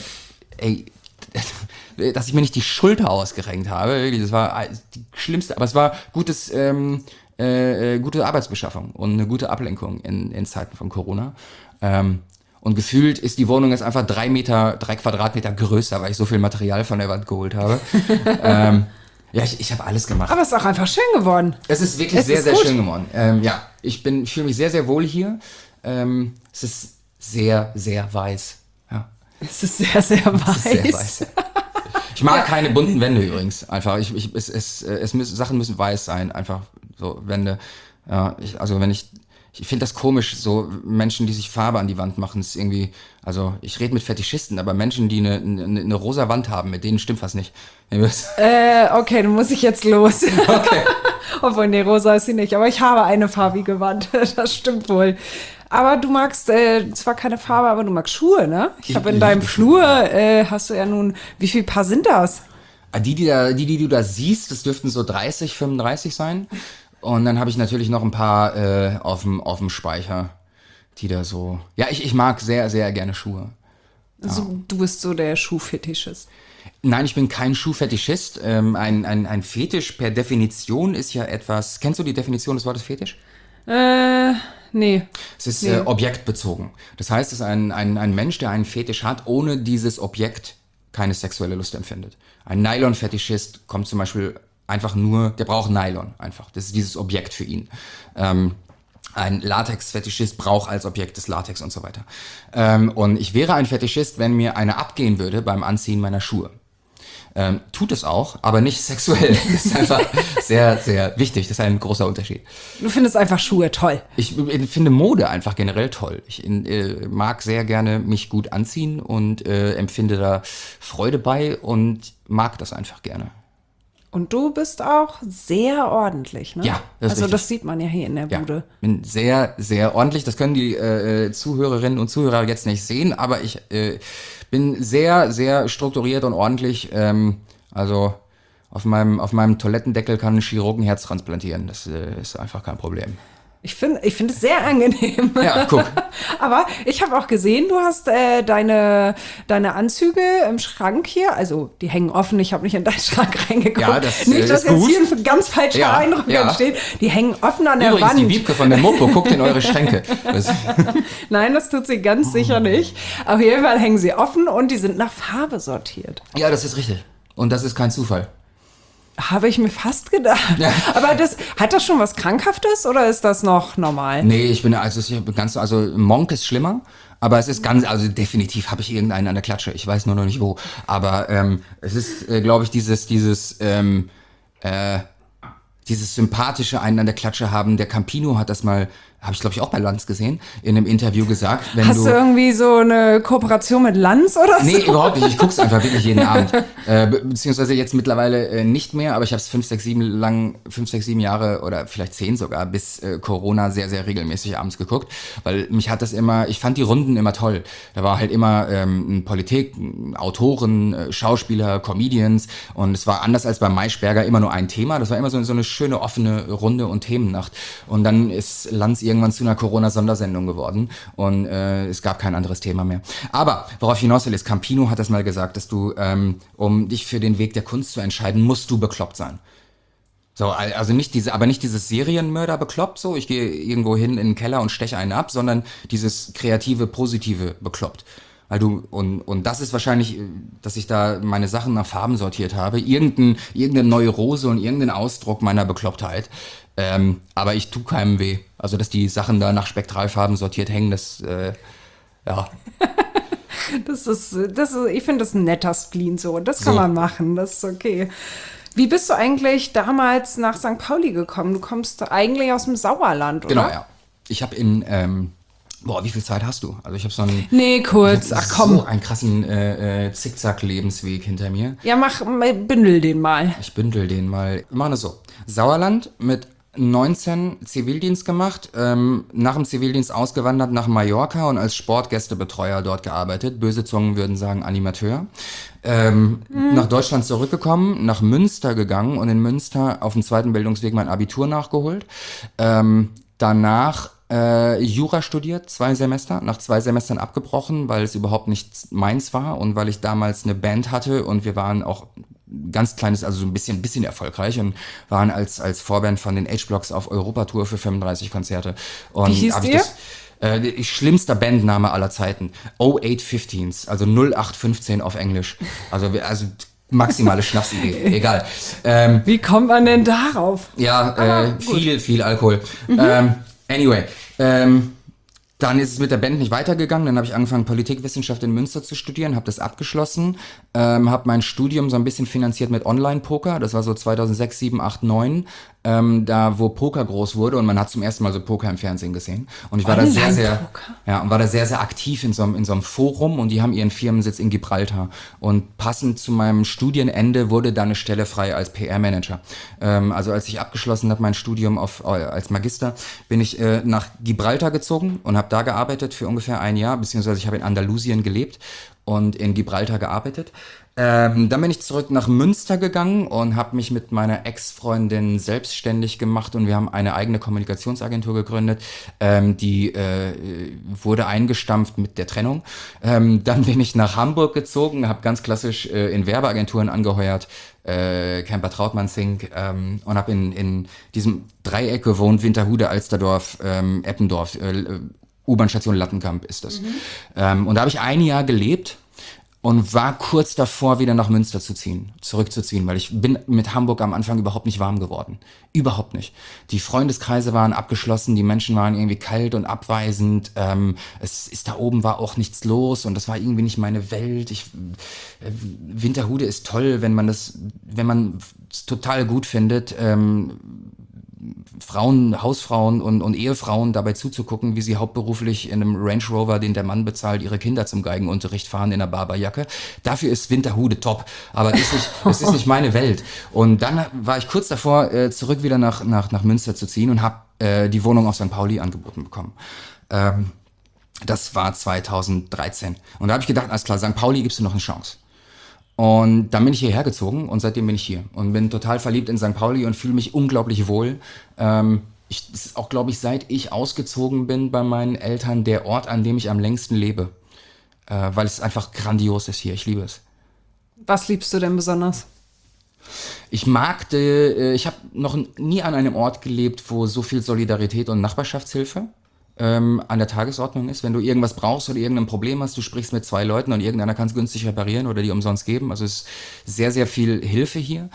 dass ich mir nicht die Schulter ausgerenkt habe, wirklich, das war die schlimmste, aber es war gute Arbeitsbeschaffung und eine gute Ablenkung in Zeiten von Corona. Und gefühlt ist die Wohnung jetzt einfach 3 Quadratmeter größer, weil ich so viel Material von der Wand geholt habe. Ich habe alles gemacht.
Aber es ist auch einfach schön geworden.
Es ist wirklich sehr, sehr schön geworden. Ich fühle mich sehr, sehr wohl hier. Es ist sehr, sehr weiß. Ja.
Es ist sehr, sehr weiß.
Ich mag keine bunten Wände übrigens. Einfach, Sachen müssen weiß sein. Einfach so Wände. Ja, ich finde das komisch, so Menschen, die sich Farbe an die Wand machen, ist irgendwie, also ich rede mit Fetischisten, aber Menschen, die eine rosa Wand haben, mit denen stimmt was nicht.
Okay, dann muss ich jetzt los.
Okay.
Obwohl, nee, rosa ist sie nicht, aber ich habe eine farbige Wand, das stimmt wohl. Aber du magst zwar keine Farbe, aber du magst Schuhe, ne? Ich habe in deinem Flur, hast du ja nun, wie viel Paar sind das?
Die du da siehst, das dürften so 30, 35 sein. Und dann habe ich natürlich noch ein paar auf dem Speicher, die da so... Ja, ich mag sehr, sehr gerne Schuhe.
Also, du bist so der Schuhfetischist.
Nein, ich bin kein Schuhfetischist. Ein Fetisch per Definition ist ja etwas... Kennst du die Definition des Wortes Fetisch?
Nee.
Es ist objektbezogen. Das heißt, es ist ein Mensch, der einen Fetisch hat, ohne dieses Objekt keine sexuelle Lust empfindet. Ein Nylon-Fetischist kommt zum Beispiel einfach nur, der braucht Nylon einfach. Das ist dieses Objekt für ihn. Ein Latex-Fetischist braucht als Objekt das Latex und so weiter. Und ich wäre ein Fetischist, wenn mir einer abgehen würde beim Anziehen meiner Schuhe. Tut es auch, aber nicht sexuell. Das ist einfach sehr, sehr wichtig. Das ist ein großer Unterschied.
Du findest einfach Schuhe toll.
Ich finde Mode einfach generell toll. Ich mag sehr gerne mich gut anziehen und empfinde da Freude bei und mag das einfach gerne.
Und du bist auch sehr ordentlich, ne?
Ja, das ist
also
richtig.
Das sieht man ja hier in der Bude.
Bin sehr, sehr ordentlich. Das können die Zuhörerinnen und Zuhörer jetzt nicht sehen, aber ich bin sehr, sehr strukturiert und ordentlich. Also auf meinem Toilettendeckel kann ein Chirurg ein Herz transplantieren. Das ist einfach kein Problem.
Ich finde es sehr angenehm.
Ja, guck.
Aber ich habe auch gesehen, du hast deine Anzüge im Schrank hier. Also die hängen offen, ich habe nicht in deinen Schrank reingeguckt.
Ja, das
nicht, dass
ist
jetzt
gut.
hier ein ganz falscher Eindruck entsteht. Die hängen offen an der
Übrigens,
Wand.
die Wiebke von der Mopo guckt in eure Schränke.
Nein, das tut sie ganz sicher nicht. Auf jeden Fall hängen sie offen und die sind nach Farbe sortiert.
Ja, das ist richtig. Und das ist kein Zufall.
Habe ich mir fast gedacht.
Ja.
Aber hat das schon was Krankhaftes oder ist das noch normal?
Nee, also Monk ist schlimmer, aber es ist also definitiv habe ich irgendeinen an der Klatsche. Ich weiß nur noch nicht wo. Aber es ist, glaube ich, dieses sympathische einen an der Klatsche haben. Der Campino hat das mal, habe ich glaube ich auch bei Lanz gesehen, in einem Interview gesagt.
Hast du irgendwie so eine Kooperation mit Lanz oder so?
Nee, überhaupt nicht. Ich guck's einfach wirklich jeden Abend. Beziehungsweise jetzt mittlerweile nicht mehr, aber ich habe es 5, 6, 7 Jahre oder vielleicht 10 sogar, bis Corona sehr, sehr regelmäßig abends geguckt. Weil ich fand die Runden immer toll. Da war halt immer Politik, Autoren, Schauspieler, Comedians und es war anders als bei Maischberger immer nur ein Thema. Das war immer so eine schöne, offene Runde und Themennacht. Und dann ist Lanz irgendwann zu einer Corona-Sondersendung geworden und es gab kein anderes Thema mehr. Aber worauf ich hinaus will, ist, Campino hat das mal gesagt, dass du, um dich für den Weg der Kunst zu entscheiden, musst du bekloppt sein. So, also nicht dieses Serienmörder bekloppt, so, ich gehe irgendwo hin in den Keller und steche einen ab, sondern dieses kreative, positive bekloppt. Weil und das ist wahrscheinlich, dass ich da meine Sachen nach Farben sortiert habe, irgendeine Neurose und irgendeinen Ausdruck meiner Beklopptheit. Aber ich tue keinem weh. Also, dass die Sachen da nach Spektralfarben sortiert hängen, ja.
Ich finde das ein netter Spleen so. Das kann man machen, das ist okay. Wie bist du eigentlich damals nach St. Pauli gekommen? Du kommst eigentlich aus dem Sauerland, oder?
Genau, ja. Ich habe wie viel Zeit hast du? Also ich habe
kurz. Ach komm.
So einen krassen Zickzack-Lebensweg hinter mir.
Ja, bündel den mal.
Ich bündel den mal. Wir machen es so. Sauerland mit 19 Zivildienst gemacht, nach dem Zivildienst ausgewandert nach Mallorca und als Sportgästebetreuer dort gearbeitet. Böse Zungen würden sagen Animateur. Nach Deutschland zurückgekommen, nach Münster gegangen und in Münster auf dem zweiten Bildungsweg mein Abitur nachgeholt. Danach Jura studiert, 2 Semester, nach 2 Semestern abgebrochen, weil es überhaupt nicht meins war und weil ich damals eine Band hatte und wir waren auch ganz kleines, also so ein bisschen erfolgreich und waren als Vorband von den H-Blocks auf Europatour für 35 Konzerte. Und
wie hieß ihr?
Schlimmster Bandname aller Zeiten. 0815s, also 0815 auf Englisch. Also maximale Schnapsidee, egal.
Wie kommt man denn darauf?
Ja, viel Alkohol. Anyway, dann ist es mit der Band nicht weitergegangen. Dann habe ich angefangen, Politikwissenschaft in Münster zu studieren, habe das abgeschlossen, habe mein Studium so ein bisschen finanziert mit Online-Poker. Das war so 2006, 7, 8, 9, da wo Poker groß wurde und man hat zum ersten Mal so Poker im Fernsehen gesehen. Und ich war da sehr, sehr aktiv in so einem Forum und die haben ihren Firmensitz in Gibraltar. Und passend zu meinem Studienende wurde da eine Stelle frei als PR-Manager. Also als ich abgeschlossen habe, mein Studium als Magister, bin ich nach Gibraltar gezogen und habe da gearbeitet für ungefähr ein Jahr, beziehungsweise ich habe in Andalusien gelebt und in Gibraltar gearbeitet. Dann bin ich zurück nach Münster gegangen und habe mich mit meiner Ex-Freundin selbstständig gemacht und wir haben eine eigene Kommunikationsagentur gegründet. Die wurde eingestampft mit der Trennung. Dann bin ich nach Hamburg gezogen, habe ganz klassisch in Werbeagenturen angeheuert, Kemper Trautmann Think und habe in diesem Dreieck gewohnt, Winterhude, Alsterdorf, Eppendorf, U-Bahn-Station Lattenkamp ist das. Und da habe ich ein Jahr gelebt. und war kurz davor, wieder nach Münster zurückzuziehen, weil ich bin mit Hamburg am Anfang überhaupt nicht warm geworden. Überhaupt nicht. Die Freundeskreise waren abgeschlossen, die Menschen waren irgendwie kalt und abweisend, da oben war auch nichts los und das war irgendwie nicht meine Welt. Winterhude ist toll, wenn man es total gut findet, Hausfrauen und Ehefrauen dabei zuzugucken, wie sie hauptberuflich in einem Range Rover, den der Mann bezahlt, ihre Kinder zum Geigenunterricht fahren in einer Barberjacke. Dafür ist Winterhude top, aber es ist nicht meine Welt. Und dann war ich kurz davor, zurück wieder nach Münster zu ziehen und habe die Wohnung auf St. Pauli angeboten bekommen. Das war 2013. Und da habe ich gedacht, alles klar, St. Pauli gibst du noch eine Chance. Und dann bin ich hierher gezogen und seitdem bin ich hier und bin total verliebt in St. Pauli und fühle mich unglaublich wohl. Das ist auch, glaube ich, seit ich ausgezogen bin bei meinen Eltern der Ort, an dem ich am längsten lebe, weil es einfach grandios ist hier. Ich liebe es.
Was liebst du denn besonders?
Ich habe noch nie an einem Ort gelebt, wo so viel Solidarität und Nachbarschaftshilfe an der Tagesordnung ist. Wenn du irgendwas brauchst oder irgendein Problem hast, du sprichst mit 2 Leuten und irgendeiner kann es günstig reparieren oder die umsonst geben. Also es ist sehr, sehr viel Hilfe hier.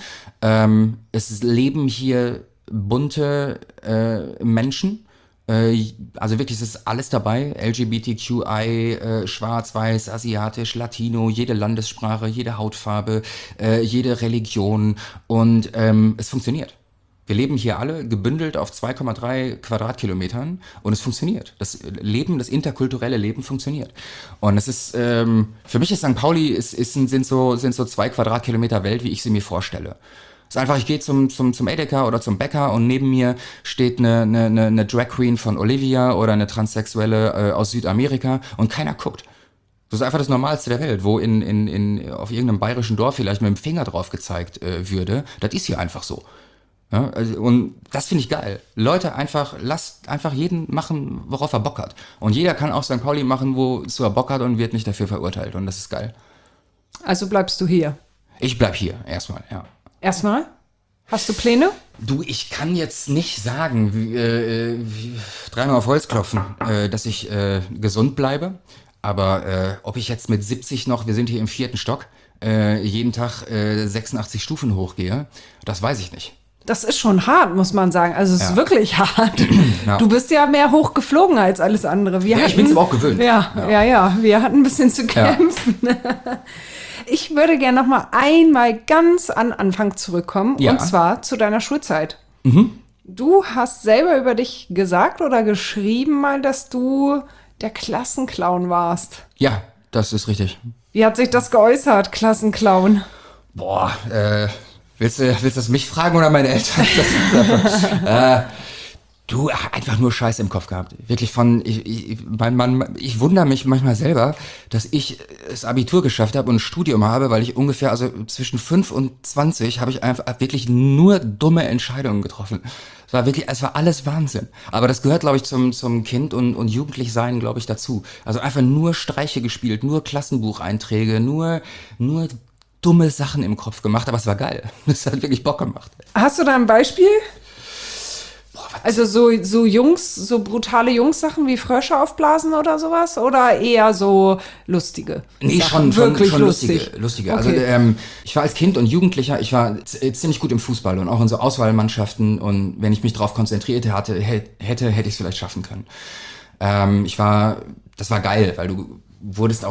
Es leben hier bunte Menschen. Also wirklich, es ist alles dabei. LGBTQI, schwarz, weiß, asiatisch, Latino, jede Landessprache, jede Hautfarbe, jede Religion. Und es funktioniert. Wir leben hier alle gebündelt auf 2,3 Quadratkilometern und es funktioniert. Das interkulturelle Leben funktioniert. Und es ist, für mich ist St. Pauli sind so 2 Quadratkilometer Welt, wie ich sie mir vorstelle. Es ist einfach, ich gehe zum Edeka oder zum Bäcker und neben mir steht eine Drag Queen von Olivia oder eine Transsexuelle aus Südamerika und keiner guckt. Das ist einfach das Normalste der Welt, wo auf irgendeinem bayerischen Dorf vielleicht mit dem Finger drauf gezeigt würde. Das ist hier einfach so. Ja, und das finde ich geil. Leute lasst einfach jeden machen, worauf er Bock hat. Und jeder kann auch St. Pauli machen, wozu er Bock hat und wird nicht dafür verurteilt. Und das ist geil. Also
bleibst du hier?
Ich bleib hier, erstmal, ja.
Erstmal? Hast du Pläne?
Du, ich kann jetzt nicht sagen, dreimal auf Holz klopfen, dass ich gesund bleibe. Aber ob ich jetzt mit 70 noch, wir sind hier im 4. Stock, jeden Tag 86 Stufen hochgehe, das weiß ich nicht.
Das ist schon hart, muss man sagen. Also es ist wirklich hart.
Ja.
Du bist ja mehr hochgeflogen als alles andere.
Ich bin es aber auch gewöhnt.
Ja. Wir hatten ein bisschen zu kämpfen. Ja. Ich würde gerne noch mal einmal ganz an Anfang zurückkommen. Ja. Und zwar zu deiner Schulzeit. Mhm. Du hast selber über dich gesagt oder geschrieben mal, dass du der Klassenclown warst.
Ja, das ist richtig.
Wie hat sich das geäußert, Klassenclown?
Boah, Willst du das mich fragen oder meine Eltern? Du, einfach nur Scheiß im Kopf gehabt. Wirklich ich wundere mich manchmal selber, dass ich das Abitur geschafft habe und ein Studium habe, weil ich ungefähr, also zwischen 5 und 20 habe ich einfach wirklich nur dumme Entscheidungen getroffen. Es war alles Wahnsinn. Aber das gehört, glaube ich, zum Kind und Jugendlichsein, glaube ich, dazu. Also einfach nur Streiche gespielt, nur Klassenbucheinträge, nur dumme Sachen im Kopf gemacht, aber es war geil. Das hat wirklich Bock gemacht.
Hast du da ein Beispiel? Also so Jungs, so brutale Jungs-Sachen wie Frösche aufblasen oder sowas? Oder eher so lustige?
Nee,
Sachen?
schon lustige. Okay. Also ich war als Kind und Jugendlicher, ich war ziemlich gut im Fußball und auch in so Auswahlmannschaften und wenn ich mich darauf konzentriert hätte ich es vielleicht schaffen können. Das war geil, weil du wurdest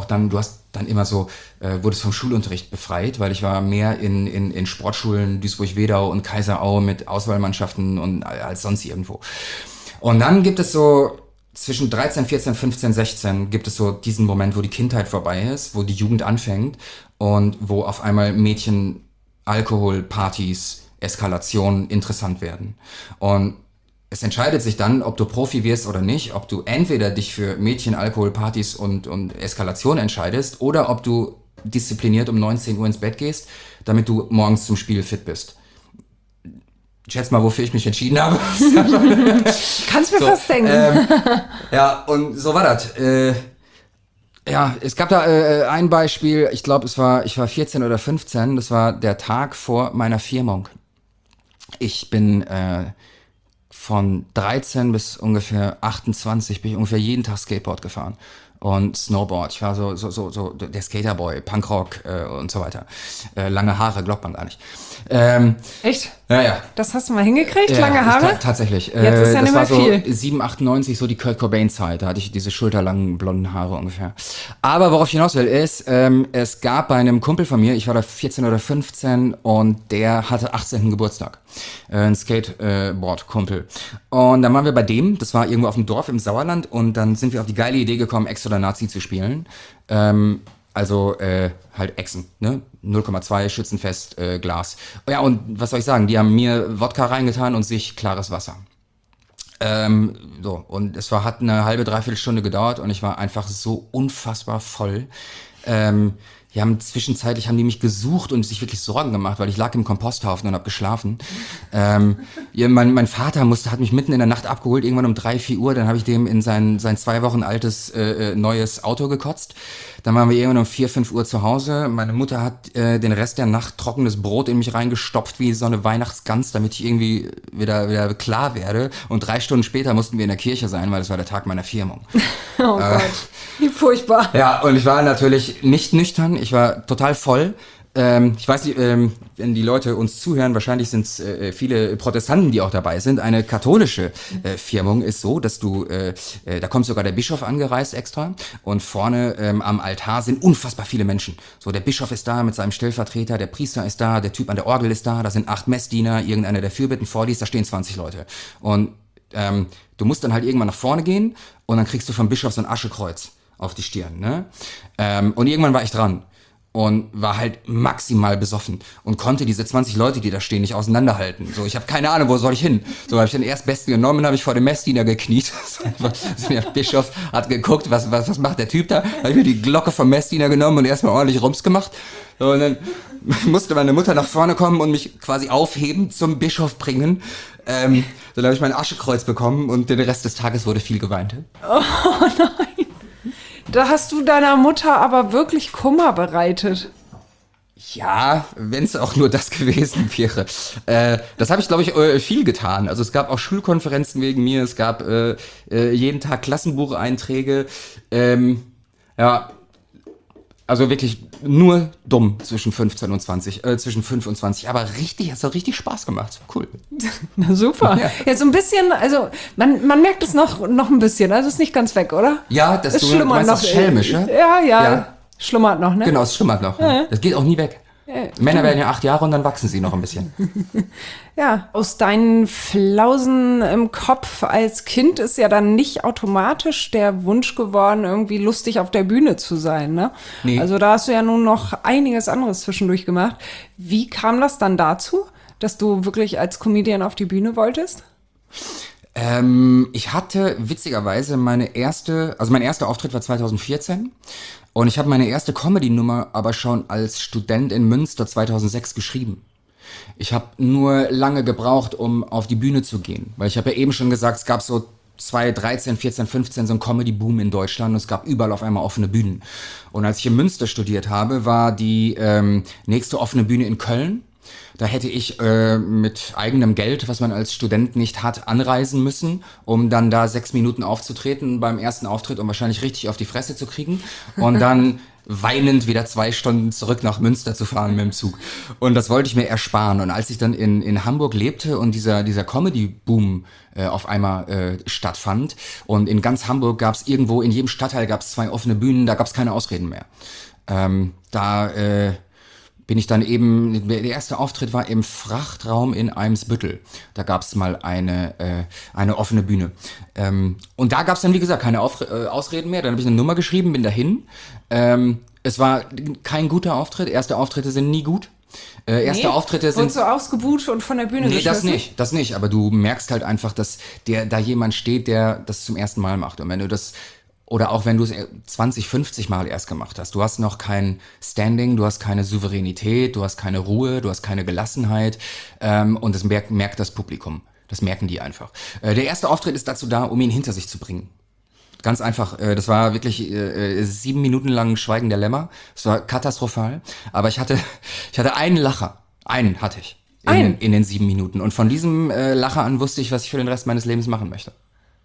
vom Schulunterricht befreit, weil ich war mehr in Sportschulen Duisburg-Wedau und Kaiserau mit Auswahlmannschaften und als sonst irgendwo. Und dann gibt es so zwischen 13, 14, 15, 16 gibt es so diesen Moment, wo die Kindheit vorbei ist, wo die Jugend anfängt und wo auf einmal Mädchen, Alkohol, Partys, Eskalation interessant werden. Und es entscheidet sich dann, ob du Profi wirst oder nicht, ob du entweder dich für Mädchen, Alkohol, Partys und Eskalation entscheidest oder ob du diszipliniert um 19 Uhr ins Bett gehst, damit du morgens zum Spiel fit bist. Schätz mal, wofür ich mich entschieden habe.
Kannst mir fast denken.
Ja, und so war das. Es gab da ein Beispiel, ich glaube, ich war 14 oder 15, das war der Tag vor meiner Firmung. Ich bin von 13 bis ungefähr 28 bin ich ungefähr jeden Tag Skateboard gefahren. und Snowboard. Ich war so der Skaterboy, Punkrock und so weiter. Lange Haare, glaubt man gar nicht.
Echt?
Ja.
Das hast du mal hingekriegt, lange Haare?
Tatsächlich.
Jetzt ist ja nicht mehr viel.
So 7, 98, so die Kurt Cobain-Zeit. Da hatte ich diese schulterlangen blonden Haare ungefähr. Aber worauf ich hinaus will, ist, es gab bei einem Kumpel von mir, ich war da 14 oder 15 und der hatte 18. Geburtstag. Ein Skateboard-Kumpel. Und dann waren wir bei dem, das war irgendwo auf dem Dorf im Sauerland, und dann sind wir auf die geile Idee gekommen, Ex oder Nazi zu spielen. Also halt Echsen, ne? 0,2 Schützenfest Glas. Ja, und was soll ich sagen, die haben mir Wodka reingetan und sich klares Wasser. Und es hat eine halbe, dreiviertel Stunde gedauert und ich war einfach so unfassbar voll. Zwischenzeitlich haben die mich gesucht und sich wirklich Sorgen gemacht, weil ich lag im Komposthaufen und habe geschlafen. Mein Vater hat mich mitten in der Nacht abgeholt, irgendwann um 3, 4 Uhr. Dann habe ich dem in sein 2 Wochen altes neues Auto gekotzt. Dann waren wir irgendwann um 4, 5 Uhr zu Hause. Meine Mutter hat den Rest der Nacht trockenes Brot in mich reingestopft wie so eine Weihnachtsgans, damit ich irgendwie wieder klar werde. Und 3 Stunden später mussten wir in der Kirche sein, weil das war der Tag meiner Firmung.
Oh Gott, wie furchtbar.
Ja, und ich war natürlich nicht nüchtern, ich war total voll. Ich weiß nicht, wenn die Leute uns zuhören, wahrscheinlich sind es viele Protestanten, die auch dabei sind. Eine katholische Firmung ist so, dass da kommt sogar der Bischof angereist extra, und vorne am Altar sind unfassbar viele Menschen. So, der Bischof ist da mit seinem Stellvertreter, der Priester ist da, der Typ an der Orgel ist da sind 8 Messdiener, irgendeiner der Fürbitten vorliest, da stehen 20 Leute. Und du musst dann halt irgendwann nach vorne gehen und dann kriegst du vom Bischof so ein Aschekreuz auf die Stirn, ne? Und irgendwann war ich dran und war halt maximal besoffen und konnte diese 20 Leute, die da stehen, nicht auseinanderhalten. So, ich habe keine Ahnung, wo soll ich hin? So, habe ich den Erstbesten genommen, habe ich vor dem Messdiener gekniet. Der Bischof hat geguckt, was macht der Typ da? Habe ich mir die Glocke vom Messdiener genommen und erstmal ordentlich Rums gemacht. So, und dann musste meine Mutter nach vorne kommen und mich quasi aufheben, zum Bischof bringen. Dann habe ich mein Aschekreuz bekommen und den Rest des Tages wurde viel geweint.
Oh nein. Da hast du deiner Mutter aber wirklich Kummer bereitet.
Ja, wenn es auch nur das gewesen wäre. Das habe ich, glaube ich, viel getan. Also es gab auch Schulkonferenzen wegen mir, es gab jeden Tag Klassenbucheinträge. Also wirklich nur dumm zwischen 15 und 20, zwischen 5 und 20. Aber es hat richtig Spaß gemacht. Cool.
Na super. Ja, so ein bisschen, also man merkt es noch ein bisschen. Also ist nicht ganz weg, oder?
Ja,
das
du meinst das Schelmische.
Ja. Schlummert noch, ne?
Genau, es schlummert noch. Ja. Das geht auch nie weg. Männer werden ja 8 Jahre und dann wachsen sie noch ein bisschen.
Ja, aus deinen Flausen im Kopf als Kind ist ja dann nicht automatisch der Wunsch geworden, irgendwie lustig auf der Bühne zu sein, ne? Nee. Also da hast du ja nun noch einiges anderes zwischendurch gemacht. Wie kam das dann dazu, dass du wirklich als Comedian auf die Bühne wolltest?
Ich hatte witzigerweise mein erster Auftritt war 2014 und ich habe meine erste Comedy-Nummer aber schon als Student in Münster 2006 geschrieben. Ich habe nur lange gebraucht, um auf die Bühne zu gehen, weil ich habe ja eben schon gesagt, es gab so 2013, 14, 15 so ein Comedy-Boom in Deutschland und es gab überall auf einmal offene Bühnen. Und als ich in Münster studiert habe, war die nächste offene Bühne in Köln. Da hätte ich mit eigenem Geld, was man als Student nicht hat, anreisen müssen, um dann da 6 Minuten aufzutreten beim ersten Auftritt, um wahrscheinlich richtig auf die Fresse zu kriegen und dann weinend wieder 2 Stunden zurück nach Münster zu fahren mit dem Zug. Und das wollte ich mir ersparen. Und als ich dann in Hamburg lebte und dieser Comedy-Boom auf einmal stattfand und in ganz Hamburg gab es irgendwo, in jedem Stadtteil gab es 2 offene Bühnen, da gab es keine Ausreden mehr. Bin ich dann eben, der erste Auftritt war im Frachtraum in Eimsbüttel. Da gab es mal eine offene Bühne. Und da gab es dann, wie gesagt, keine Ausreden mehr. Dann habe ich eine Nummer geschrieben, bin dahin. Es war kein guter Auftritt. Erste Auftritte sind nie gut. Auftritte sind...
Wurdest du ausgebuht und von der Bühne geschmissen?
Nee, das nicht. Aber du merkst halt einfach, dass da jemand steht, der das zum ersten Mal macht. Und wenn du das... Oder auch wenn du es 20, 50 Mal erst gemacht hast. Du hast noch kein Standing, du hast keine Souveränität, du hast keine Ruhe, du hast keine Gelassenheit. Und das merkt das Publikum. Das merken die einfach. Der erste Auftritt ist dazu da, um ihn hinter sich zu bringen. Ganz einfach. Das war wirklich 7 Minuten lang Schweigen der Lämmer. Das war katastrophal. Aber ich hatte einen Lacher. Einen hatte ich. In den 7 Minuten. Und von diesem Lacher an wusste ich, was ich für den Rest meines Lebens machen möchte.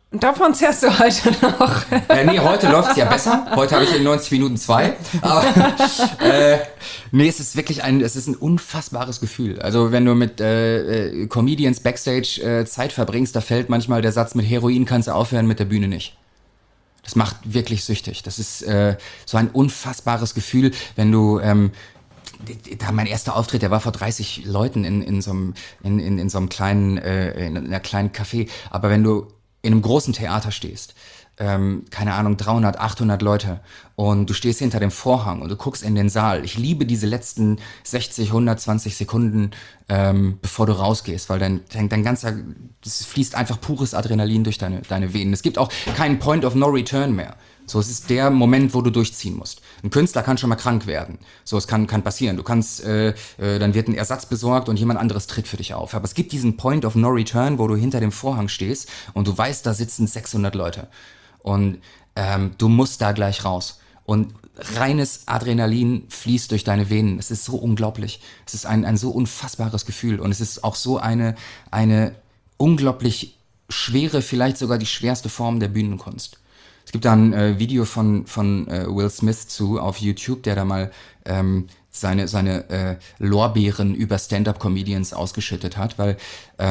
Und davon zehrst du heute noch.
Nee, heute läuft's ja besser. Heute habe ich in 90 Minuten 2. Aber nee, es ist wirklich ein unfassbares Gefühl. Also wenn du mit Comedians Backstage Zeit verbringst, da fällt manchmal der Satz, mit Heroin kannst du aufhören, mit der Bühne nicht. Das macht wirklich süchtig. Das ist so ein unfassbares Gefühl, wenn du da mein erster Auftritt, der war vor 30 Leuten in so einem kleinen, in einer kleinen Café. Aber wenn du in einem großen Theater stehst, keine Ahnung, 300, 800 Leute und du stehst hinter dem Vorhang und du guckst in den Saal. Ich liebe diese letzten 60, 120 Sekunden, bevor du rausgehst, weil das fließt einfach pures Adrenalin durch deine Venen. Es gibt auch keinen Point of No Return mehr. So, es ist der Moment, wo du durchziehen musst. Ein Künstler kann schon mal krank werden. So, es kann passieren. Du kannst, dann wird ein Ersatz besorgt und jemand anderes tritt für dich auf. Aber es gibt diesen Point of No Return, wo du hinter dem Vorhang stehst und du weißt, da sitzen 600 Leute. Und du musst da gleich raus. Und reines Adrenalin fließt durch deine Venen. Es ist so unglaublich. Es ist ein so unfassbares Gefühl. Und es ist auch so eine unglaublich schwere, vielleicht sogar die schwerste Form der Bühnenkunst. Es gibt da ein Video von Will Smith auf YouTube, der da mal seine Lorbeeren über Stand-up-Comedians ausgeschüttet hat, weil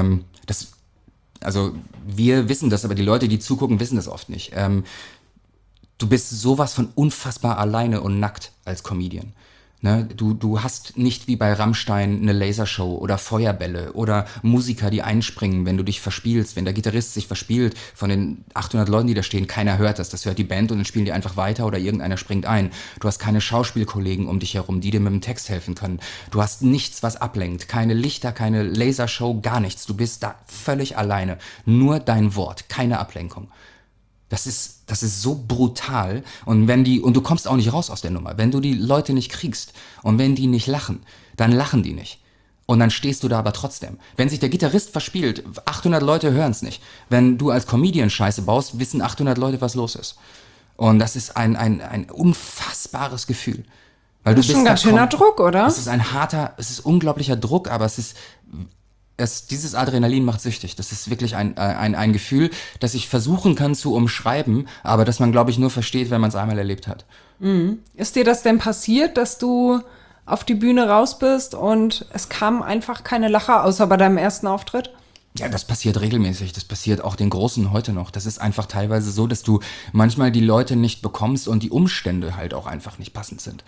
also wir wissen das, aber die Leute, die zugucken, wissen das oft nicht. Du bist sowas von unfassbar alleine und nackt als Comedian. Ne? Du hast nicht wie bei Rammstein eine Lasershow oder Feuerbälle oder Musiker, die einspringen, wenn du dich verspielst. Wenn der Gitarrist sich verspielt von den 800 Leuten, die da stehen, keiner hört das. Das hört die Band und dann spielen die einfach weiter oder irgendeiner springt ein. Du hast keine Schauspielkollegen um dich herum, die dir mit dem Text helfen können. Du hast nichts, was ablenkt. Keine Lichter, keine Lasershow, gar nichts. Du bist da völlig alleine. Nur dein Wort, keine Ablenkung. Das ist so brutal und du kommst auch nicht raus aus der Nummer. Wenn du die Leute nicht kriegst und wenn die nicht lachen, dann lachen die nicht. Und dann stehst du da aber trotzdem. Wenn sich der Gitarrist verspielt, 800 Leute hören es nicht. Wenn du als Comedian Scheiße baust, wissen 800 Leute, was los ist. Und das ist ein unfassbares Gefühl. Weil
das ist schon ein ganz schöner Druck, oder?
Es ist unglaublicher Druck, aber dieses Adrenalin macht süchtig. Das ist wirklich ein Gefühl, das ich versuchen kann zu umschreiben, aber das man, glaube ich, nur versteht, wenn man es einmal erlebt hat.
Mhm. Ist dir das denn passiert, dass du auf die Bühne raus bist und es kam einfach keine Lacher, außer bei deinem ersten Auftritt?
Ja, das passiert regelmäßig. Das passiert auch den Großen heute noch. Das ist einfach teilweise so, dass du manchmal die Leute nicht bekommst und die Umstände halt auch einfach nicht passend sind.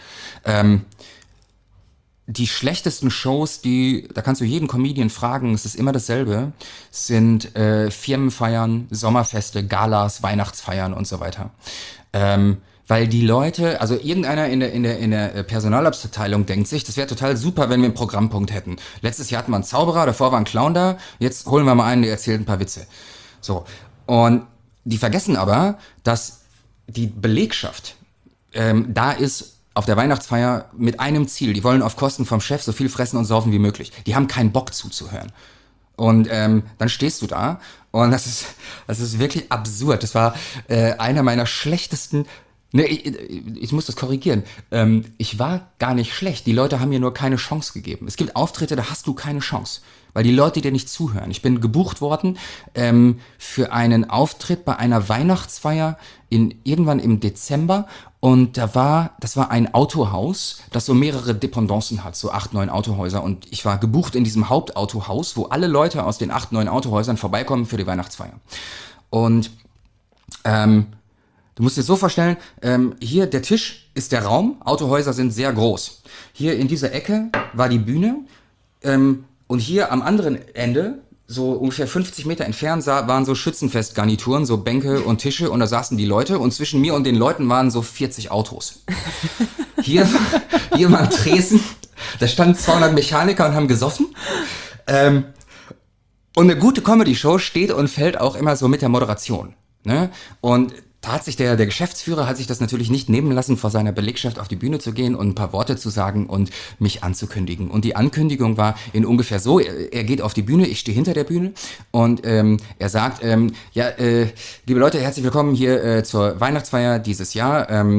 Die schlechtesten Shows, da kannst du jeden Comedian fragen, es ist immer dasselbe, sind Firmenfeiern, Sommerfeste, Galas, Weihnachtsfeiern und so weiter. Weil die Leute, also irgendeiner in der Personalabteilung denkt sich, das wäre total super, wenn wir einen Programmpunkt hätten. Letztes Jahr hatten wir einen Zauberer, davor war ein Clown da, jetzt holen wir mal einen, der erzählt ein paar Witze. So. Und die vergessen aber, dass die Belegschaft da ist, auf der Weihnachtsfeier mit einem Ziel. Die wollen auf Kosten vom Chef so viel fressen und saufen wie möglich. Die haben keinen Bock zuzuhören. Und dann stehst du da und das ist wirklich absurd. Das war einer meiner schlechtesten. Ne, ich muss das korrigieren. Ich war gar nicht schlecht. Die Leute haben mir nur keine Chance gegeben. Es gibt Auftritte, da hast du keine Chance, weil die Leute dir nicht zuhören. Ich bin gebucht worden für einen Auftritt bei einer Weihnachtsfeier irgendwann im Dezember. Und das war ein Autohaus, das so mehrere Dependancen hat, so 8, 9 Autohäuser. Und ich war gebucht in diesem Hauptautohaus, wo alle Leute aus den 8, 9 Autohäusern vorbeikommen für die Weihnachtsfeier. Und du musst dir so vorstellen, hier der Tisch ist der Raum, Autohäuser sind sehr groß. Hier in dieser Ecke war die Bühne und hier am anderen Ende, so ungefähr 50 Meter entfernt, waren so Schützenfestgarnituren, so Bänke und Tische und da saßen die Leute und zwischen mir und den Leuten waren so 40 Autos. Hier war ein Tresen, da standen 200 Mechaniker und haben gesoffen. Und eine gute Comedy-Show steht und fällt auch immer so mit der Moderation. Ne? Und da hat sich der Geschäftsführer hat sich das natürlich nicht nehmen lassen, vor seiner Belegschaft auf die Bühne zu gehen und ein paar Worte zu sagen und mich anzukündigen. Und die Ankündigung war in ungefähr so, er geht auf die Bühne, ich stehe hinter der Bühne und er sagt, liebe Leute, herzlich willkommen hier zur Weihnachtsfeier dieses Jahr.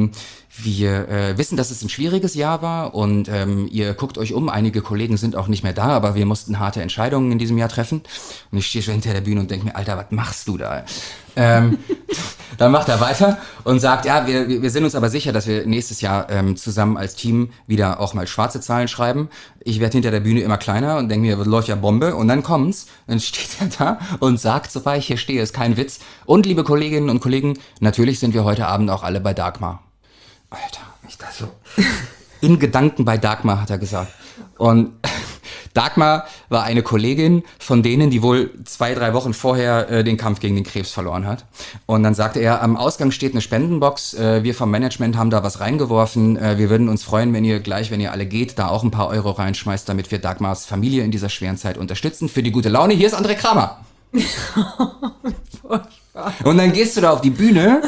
wir wissen, dass es ein schwieriges Jahr war und ihr guckt euch um. Einige Kollegen sind auch nicht mehr da, aber wir mussten harte Entscheidungen in diesem Jahr treffen. Und ich stehe schon hinter der Bühne und denke mir, Alter, was machst du da? Dann macht er weiter und sagt, ja, wir sind uns aber sicher, dass wir nächstes Jahr zusammen als Team wieder auch mal schwarze Zahlen schreiben. Ich werde hinter der Bühne immer kleiner und denke mir, das läuft ja Bombe. Und dann kommt's, dann steht er da und sagt, soweit ich hier stehe, ist kein Witz. Und liebe Kolleginnen und Kollegen, natürlich sind wir heute Abend auch alle bei Dagmar. Alter, ich dachte so, in Gedanken bei Dagmar, hat er gesagt. Und Dagmar war eine Kollegin von denen, die wohl 2-3 Wochen vorher den Kampf gegen den Krebs verloren hat. Und dann sagte er, am Ausgang steht eine Spendenbox, wir vom Management haben da was reingeworfen, wir würden uns freuen, wenn ihr gleich, wenn ihr alle geht, da auch ein paar Euro reinschmeißt, damit wir Dagmars Familie in dieser schweren Zeit unterstützen. Für die gute Laune, hier ist André Kramer. Und dann gehst du da auf die Bühne.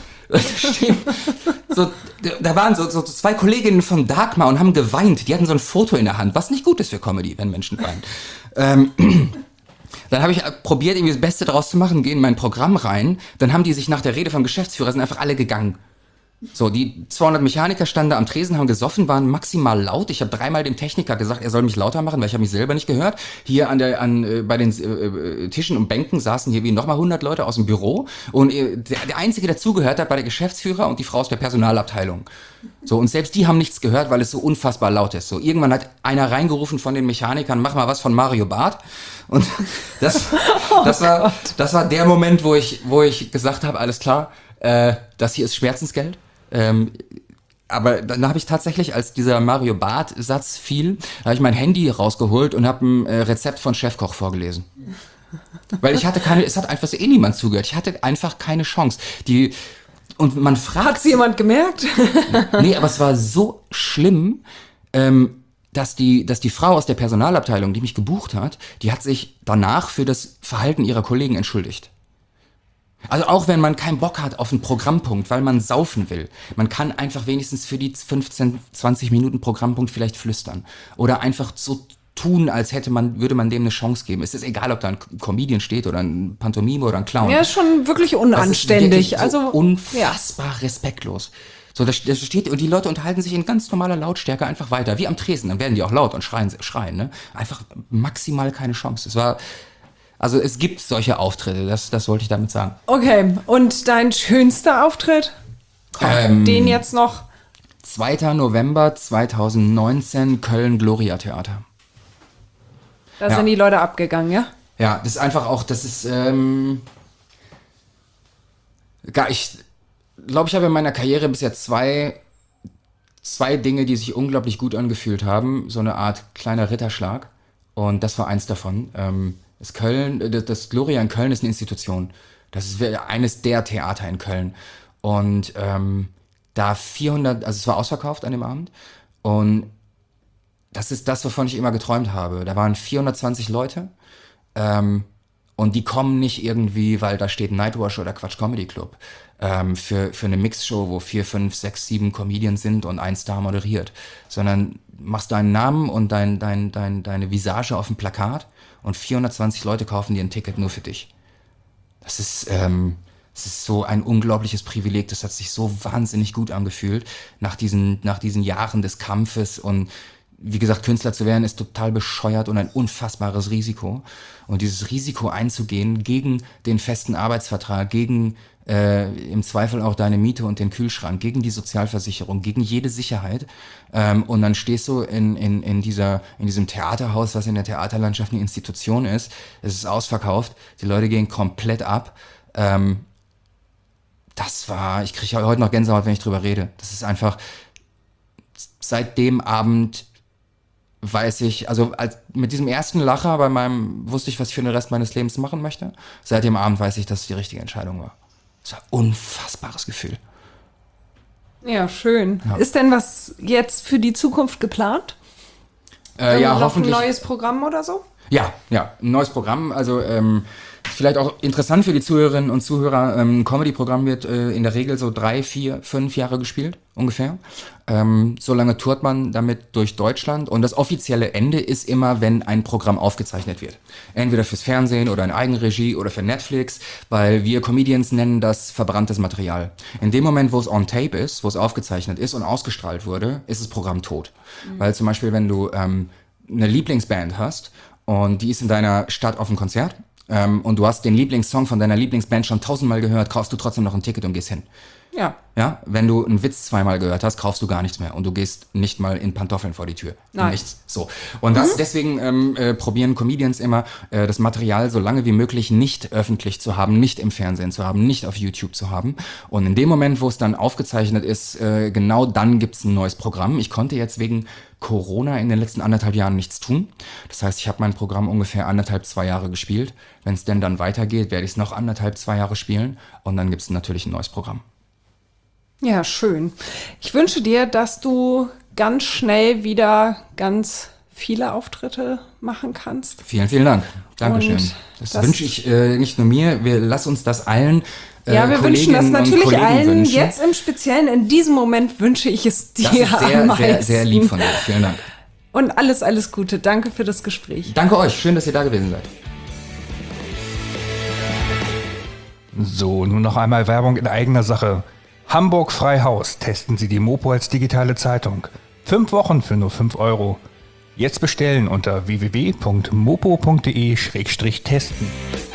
Da waren so 2 Kolleginnen von Dagmar und haben geweint. Die hatten so ein Foto in der Hand, was nicht gut ist für Comedy, wenn Menschen weinen. Dann habe ich probiert, irgendwie das Beste draus zu machen, gehe in mein Programm rein. Dann haben die sich nach der Rede vom Geschäftsführer, sind einfach alle gegangen. So, die 200 Mechaniker standen da am Tresen, haben gesoffen, waren maximal laut. Ich habe 3-mal dem Techniker gesagt, er soll mich lauter machen, weil ich habe mich selber nicht gehört. Hier bei den Tischen und Bänken saßen hier wie nochmal 100 Leute aus dem Büro. Und der Einzige, der zugehört hat, war der Geschäftsführer und die Frau aus der Personalabteilung. So, und selbst die haben nichts gehört, weil es so unfassbar laut ist. So, irgendwann hat einer reingerufen von den Mechanikern, mach mal was von Mario Barth. Und das war der Moment, wo ich gesagt habe, alles klar, das hier ist Schmerzensgeld. Aber dann habe ich tatsächlich, als dieser Mario Barth-Satz fiel, habe ich mein Handy rausgeholt und habe ein Rezept von Chefkoch vorgelesen. Weil es hat einfach so niemand zugehört. Ich hatte einfach keine Chance. Und man fragt...
Hat's jemand gemerkt?
Nee, aber es war so schlimm, dass die Frau aus der Personalabteilung, die mich gebucht hat, die hat sich danach für das Verhalten ihrer Kollegen entschuldigt. Also auch wenn man keinen Bock hat auf einen Programmpunkt, weil man saufen will, man kann einfach wenigstens für die 15, 20 Minuten Programmpunkt vielleicht flüstern. Oder einfach so tun, als würde man dem eine Chance geben. Es ist egal, ob da ein Comedian steht oder ein Pantomime oder ein Clown.
Ja, ist schon wirklich unanständig.
Das ist wirklich so unfassbar respektlos. So, das steht, und die Leute unterhalten sich in ganz normaler Lautstärke einfach weiter, wie am Tresen. Dann werden die auch laut und schreien, ne? Einfach maximal keine Chance. Also es gibt solche Auftritte, das wollte ich damit sagen. Okay,
und dein schönster Auftritt? Den jetzt noch?
2. November 2019, Köln Gloria Theater.
Da sind die Leute abgegangen, ja?
Ja, das ist einfach auch, das ist, ich glaube, ich habe in meiner Karriere bisher zwei Dinge, die sich unglaublich gut angefühlt haben. So eine Art kleiner Ritterschlag. Und das war eins davon. Das Gloria in Köln ist eine Institution. Das ist eines der Theater in Köln. Und da 400, also es war ausverkauft an dem Abend. Und das ist das, wovon ich immer geträumt habe. Da waren 420 Leute. Und die kommen nicht irgendwie, weil da steht Nightwash oder Quatsch Comedy Club. Für eine Mixshow, wo 4, 5, 6, 7 Comedians sind und ein Star moderiert. Sondern machst deinen Namen und deine Visage auf dem Plakat. Und 420 Leute kaufen dir ein Ticket nur für dich. Das ist so ein unglaubliches Privileg. Das hat sich so wahnsinnig gut angefühlt nach diesen Jahren des Kampfes. Und wie gesagt, Künstler zu werden ist total bescheuert und ein unfassbares Risiko. Und dieses Risiko einzugehen gegen den festen Arbeitsvertrag, gegen im Zweifel auch deine Miete und den Kühlschrank, gegen die Sozialversicherung, gegen jede Sicherheit. Und dann stehst du in diesem Theaterhaus, was in der Theaterlandschaft eine Institution ist. Es ist ausverkauft, die Leute gehen komplett ab. Ich kriege heute noch Gänsehaut, wenn ich drüber rede. Das ist einfach, seit dem Abend weiß ich, also mit diesem ersten Lacher wusste ich, was ich für den Rest meines Lebens machen möchte. Seit dem Abend weiß ich, dass es die richtige Entscheidung war. Das war ein unfassbares Gefühl.
Ja, schön. Ja. Ist denn was jetzt für die Zukunft geplant?
Ja, hoffentlich.
Ein neues Programm oder so?
Ja, ein neues Programm. Also Vielleicht auch interessant für die Zuhörerinnen und Zuhörer, ein Comedy-Programm wird in der Regel so 3, 4, 5 Jahre gespielt, ungefähr. So lange tourt man damit durch Deutschland und das offizielle Ende ist immer, wenn ein Programm aufgezeichnet wird. Entweder fürs Fernsehen oder in Eigenregie oder für Netflix, weil wir Comedians nennen das verbranntes Material. In dem Moment, wo es on tape ist, wo es aufgezeichnet ist und ausgestrahlt wurde, ist das Programm tot. Weil zum Beispiel, wenn du eine Lieblingsband hast und die ist in deiner Stadt auf dem Konzert, und du hast den Lieblingssong von deiner Lieblingsband schon 1000-mal gehört, kaufst du trotzdem noch ein Ticket und gehst hin.
Ja.
Ja, wenn du einen Witz 2-mal gehört hast, kaufst du gar nichts mehr und du gehst nicht mal in Pantoffeln vor die Tür.
Nein.
Nichts. So. Und deswegen probieren Comedians immer, das Material so lange wie möglich nicht öffentlich zu haben, nicht im Fernsehen zu haben, nicht auf YouTube zu haben. Und in dem Moment, wo es dann aufgezeichnet ist, genau dann gibt's ein neues Programm. Ich konnte jetzt wegen Corona in den letzten 1,5 Jahren nichts tun. Das heißt, ich habe mein Programm ungefähr 1,5, 2 Jahre gespielt. Wenn es denn dann weitergeht, werde ich es noch 1,5, 2 Jahre spielen und dann gibt's natürlich ein neues Programm.
Ja, schön. Ich wünsche dir, dass du ganz schnell wieder ganz viele Auftritte machen kannst.
Vielen, vielen Dank. Dankeschön.
Und
Das wünsche ich nicht nur mir, lass uns das allen
ja, wir wünschen das
Kolleginnen und
natürlich
Kollegen
allen.
wünschen.
Jetzt im Speziellen, in diesem Moment wünsche ich es dir
Das ist sehr,
am meisten.
sehr, sehr lieb von dir. Vielen Dank.
Und alles Gute. Danke für das Gespräch.
Danke euch. Schön, dass ihr da gewesen seid.
So, nun noch einmal Werbung in eigener Sache. Hamburg Freihaus. Testen Sie die Mopo als digitale Zeitung. 5 Wochen für nur 5 €. Jetzt bestellen unter www.mopo.de/testen.